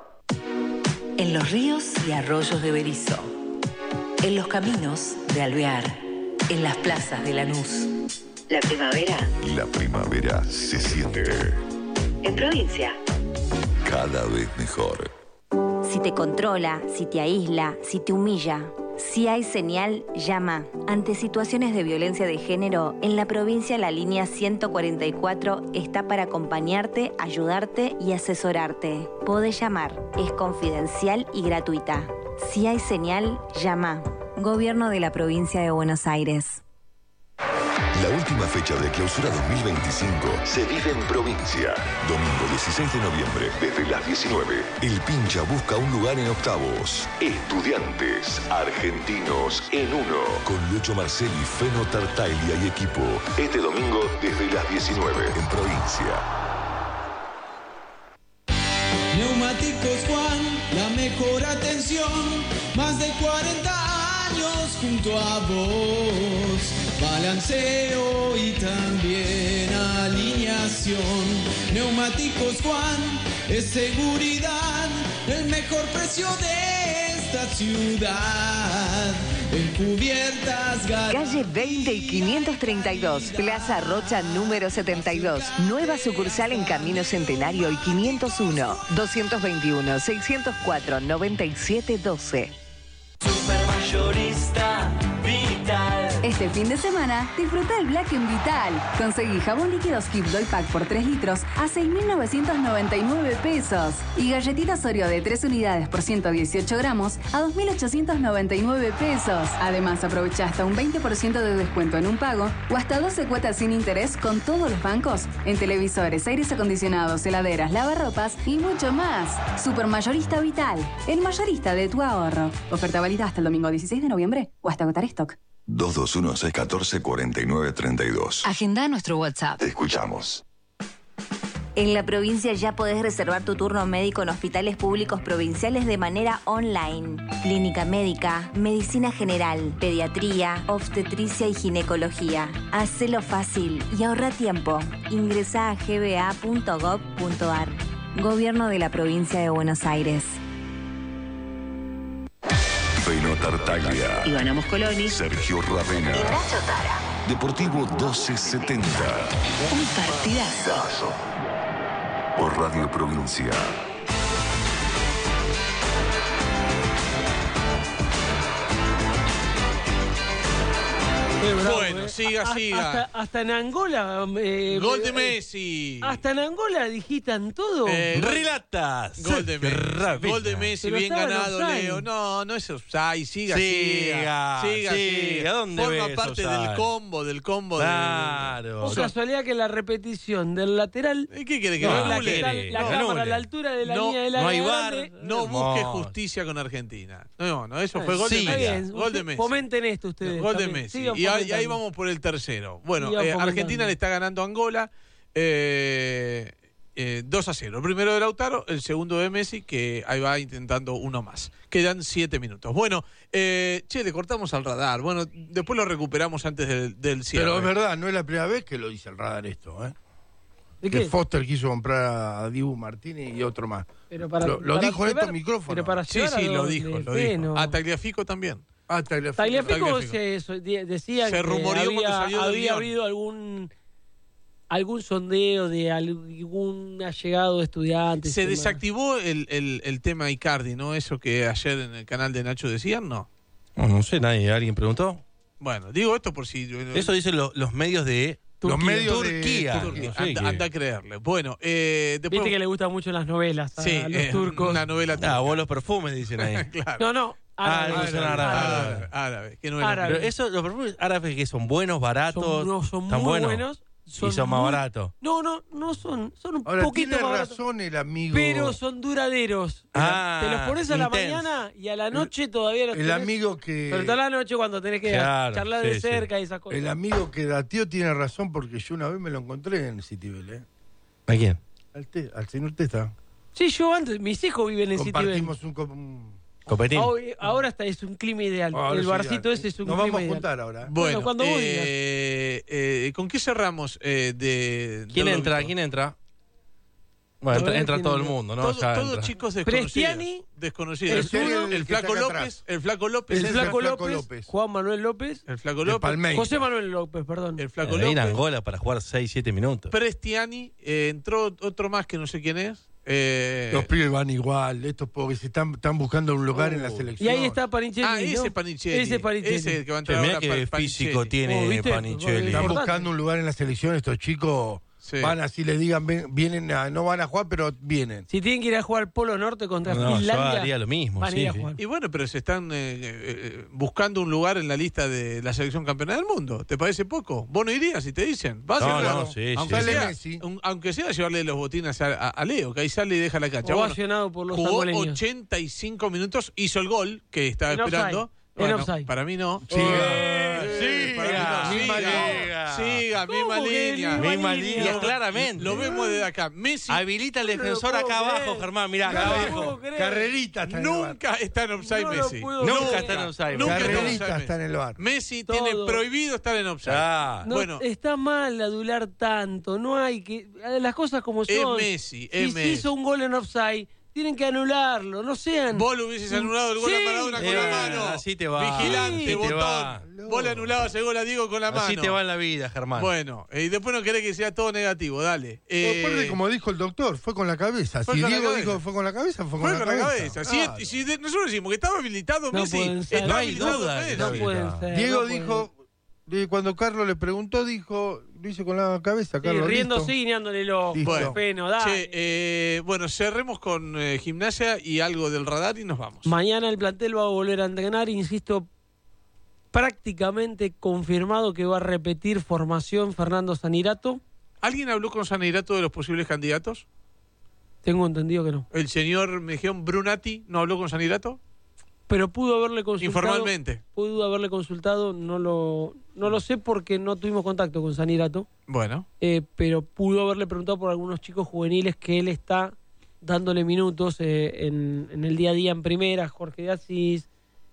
En los ríos y arroyos de Berisso. En los caminos de Alvear. En las plazas de Lanús. La primavera Se siente. en provincia. Cada vez mejor. Si te controla, si te aísla, si te humilla, si hay señal, llama. Ante situaciones de violencia de género, en la provincia la línea 144 está para acompañarte, ayudarte y asesorarte. Podés llamar, es confidencial y gratuita. Si hay señal, llama. Gobierno de la Provincia de Buenos Aires. La última fecha de clausura 2025 se vive en provincia. Domingo 16 de noviembre, desde las 19. El Pincha busca un lugar en octavos. Estudiantes Argentinos en uno. Con Lucho Marcelli, Feno Tartaglia y equipo. Este domingo desde las 19 en provincia. Neumáticos Juan, la mejor atención. Más de 40 años junto a vos. balanceo y también alineación. Neumáticos Juan es seguridad, el mejor precio de esta ciudad. En cubiertas Calle 20 y 532, Plaza Rocha número 72. Nueva sucursal en Camino Centenario y 501, 221-604-9712. Supermayorista Vital. Este fin de semana, disfruta el Black en Vital. Conseguí jabón líquido Skip Doy Pack por 3 litros a 6.999 pesos. Y galletitas Oreo de 3 unidades por 118 gramos a 2.899 pesos. Además, aprovecha hasta un 20% de descuento en un pago o hasta 12 cuotas sin interés con todos los bancos en televisores, aires acondicionados, heladeras, lavarropas y mucho más. Supermayorista Vital, el mayorista de tu ahorro. Oferta válida hasta el domingo 16 de noviembre o hasta agotar stock. 221-614-4932. Agenda nuestro WhatsApp. Te escuchamos. En la provincia ya podés reservar tu turno médico en hospitales públicos provinciales de manera online. Clínica médica, medicina general, pediatría, obstetricia y ginecología. Hacelo fácil y ahorra tiempo. Ingresá a gba.gov.ar. Gobierno de la provincia de Buenos Aires. Feno Tartaglia, Ivana Moscoloni, Sergio Ravena, Nacho Tara. Deportivo 1270. Un partidazo. Por Radio Provincia. Bueno, siga. Hasta en Angola. Gol de Messi. Hasta en Angola digitan todo. Relatas. Gol de Messi. Gol de Messi, bien ganado, Leo. No es offside. Siga. ¿Dónde forma ves parte offside? del combo. Claro. O casualidad que la repetición del lateral. ¿Qué quiere que no, no la cámara a la altura de la línea de la no hay grande. VAR. No busque justicia con Argentina. No, eso fue gol de Messi. Gol de Messi. Fomenten esto ustedes. Gol de Messi. Y ahí vamos por el tercero. Bueno, Argentina le está ganando a Angola 2-0. El primero de Lautaro, el segundo de Messi, que ahí va intentando uno más. Quedan 7 minutos. Bueno, le cortamos al radar. Bueno, después lo recuperamos antes del cierre. Pero es verdad, no es la primera vez que lo dice el radar esto, ¿eh? ¿De que qué? Foster quiso comprar a Dibu Martínez y otro más. Pero lo dijo en estos micrófonos. Pero para sí, lo dijo. A Tagliafico también. Tagliafico decía se rumoreó que cuando salió del había Lyon. habido algún sondeo de algún allegado de estudiantes. Se desactivó el tema Icardi, ¿no? Eso que ayer en el canal de Nacho decían, ¿no? No sé, ¿alguien preguntó? Bueno, digo esto por si... Eso dicen los medios de Turquía. Anda a creerle. Bueno, después... Viste que le gustan mucho las novelas a los turcos. Una novela turca. Vos los perfumes dicen ahí. Claro. No. Árabe. Que no Pero eso, los perfumes árabes que son buenos, baratos. Son muy buenos. Y son más baratos. No son un Ahora, poquito tiene más baratos. razón el amigo. Pero son duraderos. Te los pones a la mañana y a la noche todavía los El tenés. amigo que... Pero toda la noche cuando tenés que charlar de cerca y esas cosas. El amigo que dateó tiene razón porque yo una vez me lo encontré en Citibel, ¿eh? ¿A quién? Al señor Testa. Sí, yo antes, mis hijos viven en Citibel. Compartimos un Copetín. Ahora es un clima ideal. El barcito ese es un clima ideal. Nos vamos a juntar ahora. Bueno, cuando vos digas. ¿Con qué cerramos? ¿Quién entra? Bueno, entra todo el mundo, ¿no? Todos chicos desconocidos. El Flaco López. Juan Manuel López. El Flaco López. José Manuel López, perdón. El Flaco López. Ir a Angola para jugar 6-7 minutos. Prestiani. Entró otro más que no sé quién es. Los pibes van igual, estos pobres están buscando un lugar en la selección. Y ahí está Panichelli. Ese Panichelli. Ese que va a entrar ahora. Mirá qué físico tiene Panichelli. Están buscando un lugar en la selección estos chicos. Sí. Van así, les digan, vienen no van a jugar, pero vienen. Si tienen que ir a jugar Polo Norte contra Finlandia, yo haría lo mismo. Van a ir a jugar. Y bueno, pero se están buscando un lugar en la lista de la selección campeona del mundo. ¿Te parece poco? ¿Vos no irías si te dicen? ¿Vas aunque sea llevarle los botines a Leo, que ahí sale y deja la cancha. Ovacionado por los jugó angoleños. 85 minutos, hizo el gol que estaba esperando. Bueno, para mí no. misma línea. Misma línea, claramente. Lo vemos desde acá. Messi. Habilita el defensor acá abajo, Germán. Mirá, acá abajo. Carrerita está en el bar. Nunca está en offside Messi. Nunca está en offside. Carrerita está en el bar. Messi tiene prohibido estar en offside. Bueno, está mal adular tanto. No hay que. Las cosas como son. Messi. Si se hizo un gol en offside, tienen que anularlo. No sean. Vos lo hubieses anulado el gol a Maradona con la mano. Así te va. Vigilante, Sí, botón. Vos le anulabas el gol a Diego con la mano. Así te va en la vida, Germán. Bueno, y después no querés que sea todo negativo, dale. Aparte, como dijo el doctor, fue con la cabeza. Si Diego dijo fue con la cabeza, fue con la cabeza. Claro. Si nosotros decimos que estaba habilitado Messi, no hay duda. No pueden ser. Diego dijo, cuando Carlos le preguntó, dijo, lo hice con la cabeza, Carlos. Riéndose y guiñándole el ojo. Peno, dale. Bueno, cerremos con Gimnasia y algo del radar y nos vamos. Mañana el plantel va a volver a entrenar, insisto, prácticamente confirmado que va a repetir formación Fernando Sanirato. ¿Alguien habló con Sanirato de los posibles candidatos? Tengo entendido que no. ¿El señor, me dijeron, Brunati no habló con Sanirato? Pero pudo haberle consultado. Informalmente. Pudo haberle consultado, no lo sé porque no tuvimos contacto con Sanirato. Bueno. Pero pudo haberle preguntado por algunos chicos juveniles que él está dándole minutos en el día a día en primera. Jorge de Asís,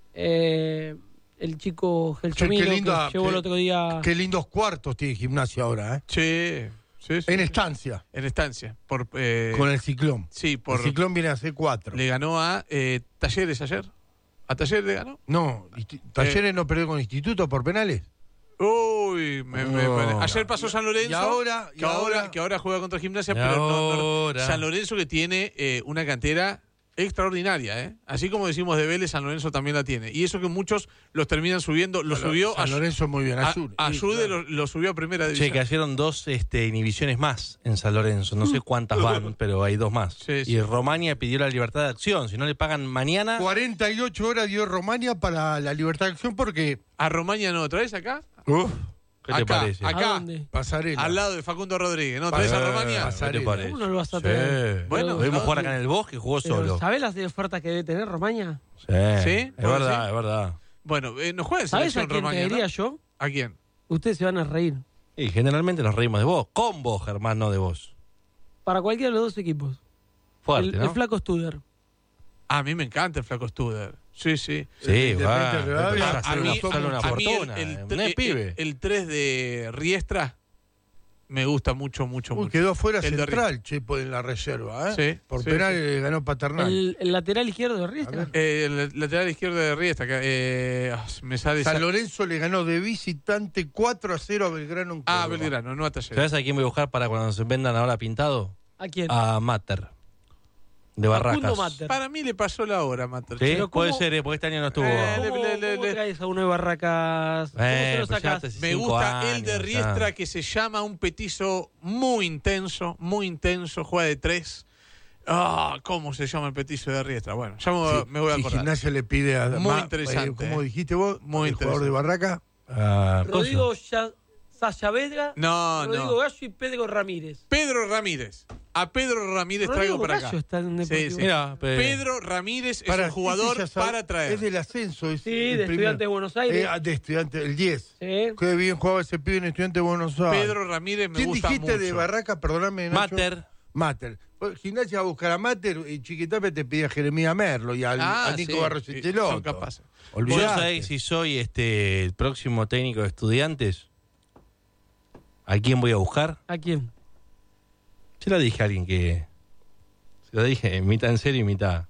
el chico Gelsomino, que llegó el otro día. Qué lindos cuartos tiene Gimnasia ahora, ¿eh? Sí. En estancia. En estancia. Con el Ciclón. Sí, el Ciclón viene a hacer 4. Le ganó a Talleres ayer. ¿A Talleres le ganó? No, Talleres no perdió con Instituto por penales. Uy, ayer pasó San Lorenzo. Que ahora juega contra Gimnasia, pero San Lorenzo que tiene una cantera extraordinaria, ¿eh? Así como decimos de Vélez, San Lorenzo también la tiene. Y eso que muchos los terminan subiendo, subió San Lorenzo muy bien, Ayude lo subió a primera división. Che, cayeron 2 inhibiciones más en San Lorenzo. No sé cuántas van, pero hay 2 más. Sí. Y Romania pidió la libertad de acción. Si no le pagan mañana. 48 horas dio Romania para la libertad de acción porque. ¿A Romania no traes acá? ¿Qué te parece? Acá, Pasarela. Al lado de Facundo Rodríguez, ¿no? ¿Traes a Romania? ¿Qué te parece? ¿Cómo no lo vas a tener? Bueno, debemos jugar acá en el Bosque, jugó solo. ¿Sabés las ofertas que debe tener Romania? Sí. Es verdad, es verdad. Bueno, nos juega en ¿sabés selección a quién Romania, te diría ¿no? yo? ¿A quién? Ustedes se van a reír. Y generalmente nos reímos de vos. Con vos, Germán, no de vos. Para cualquiera de los dos equipos. Fuerte, ¿no? El flaco Studer. A mí me encanta el flaco Studer. Sí. Sí, va. A mí una fortuna. El 3 de Riestra me gusta mucho. Quedó fuera central, Chepo, en la reserva, ¿eh? Sí. Por penal ganó Paternal. El lateral izquierdo de Riestra. El lateral izquierdo de Riestra. Me sale San Lorenzo le ganó de visitante 4-0 a Belgrano en Córdoba. Belgrano, no a Talleres. ¿Sabes a quién voy a buscar para cuando se vendan ahora pintado? ¿A quién? A Mater. De Barracas. Para mí le pasó la hora, Mater. Sí, puede ser, porque este año no estuvo. ¿Cómo traes a uno de Barracas? ¿Cómo se lo sacas? Me gusta el de Riestra, que se llama un petizo muy intenso, juega de 3. ¿Cómo se llama el petizo de Riestra? Bueno, ya me voy a acordar. Gimnasia le pide a muy interesante. Como dijiste vos, el jugador de Barraca. Rodrigo Saavedra, Rodrigo Gallo y Pedro Ramírez. A Pedro Ramírez traigo para acá. Está en sí. Mira, Pedro Ramírez es un jugador para traer. Es del ascenso. De Estudiantes de Buenos Aires. De Estudiantes, el 10. Sí. Qué bien jugaba ese pibe en Estudiantes de Buenos Aires. Pedro Ramírez me gusta mucho. ¿Quién dijiste de Barraca? Perdóname, Nacho. Mater. Gimnasia va a buscar a Mater y Chiquitapia te pide a Jeremías Merlo y a Nico Barros Echelotto. Son capaces. ¿Vos sabés si soy el próximo técnico de Estudiantes? ¿A quién voy a buscar? ¿A quién? Se lo dije a alguien que... Se lo dije mitad en serio y mitad...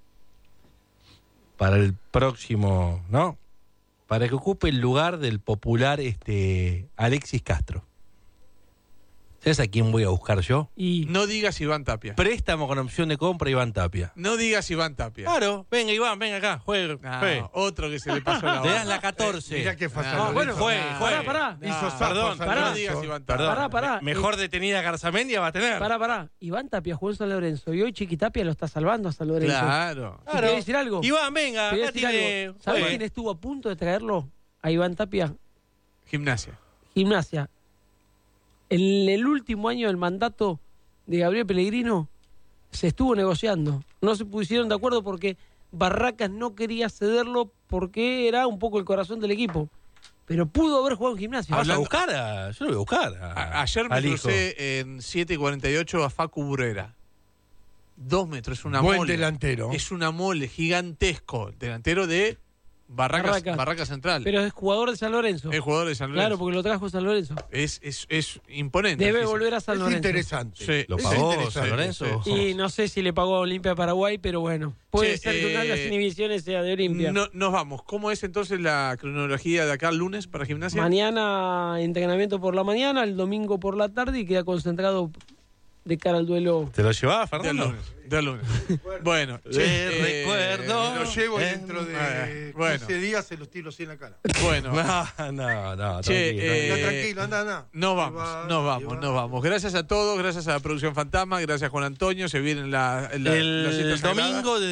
Para el próximo... ¿No? Para que ocupe el lugar del popular Alexis Castro. ¿Sabes a quién voy a buscar yo? Y no digas Iván Tapia. Préstamo con opción de compra Iván Tapia. No digas Iván Tapia. Claro, venga Iván, venga acá, juegue. Otro que se le pasó la hora. Le das la 14. Mirá qué fácil. Juegue. Pará. Perdón, no digas Iván Tapia. Pará. Mejor detenida Garzamendia va a tener. Pará. Iván Tapia jugó en San Lorenzo y hoy Chiquitapia lo está salvando a San Lorenzo. Claro. ¿Querés decir algo? Iván, venga. ¿Sabés quién estuvo a punto de traerlo a Iván Tapia? Gimnasia. En el último año del mandato de Gabriel Pellegrino se estuvo negociando. No se pusieron de acuerdo porque Barracas no quería cederlo porque era un poco el corazón del equipo. pero pudo haber jugado en Gimnasia. Yo lo voy a buscar. Ayer me crucé en 7:48 a Facu Burrera. 2 metros, es una Buen mole. delantero. Es una mole, gigantesco. Delantero de Barraca Central. Pero es jugador de San Lorenzo. Es jugador de San Lorenzo. Claro, porque lo trajo San Lorenzo. Es imponente. Debe volver a San Lorenzo. Es interesante. Sí, ¿Lo es pagó interesante. San Lorenzo? Y no sé si le pagó a Olimpia Paraguay, pero bueno. Puede ser que una de las inhibiciones sea de Olimpia. Nos vamos. ¿Cómo es entonces la cronología de acá el lunes para Gimnasia? Mañana entrenamiento por la mañana, el domingo por la tarde y queda concentrado de cara al duelo. ¿Te lo llevaba, Fernando? Del lunes. Bueno, recuerdo. Lo llevo y dentro de 15 días se los tiro así en la cara. Bueno. No, tranquilo, anda. Nos vamos. Gracias a todos, gracias a la producción Fantasma, gracias Juan Antonio. Se vienen el domingo de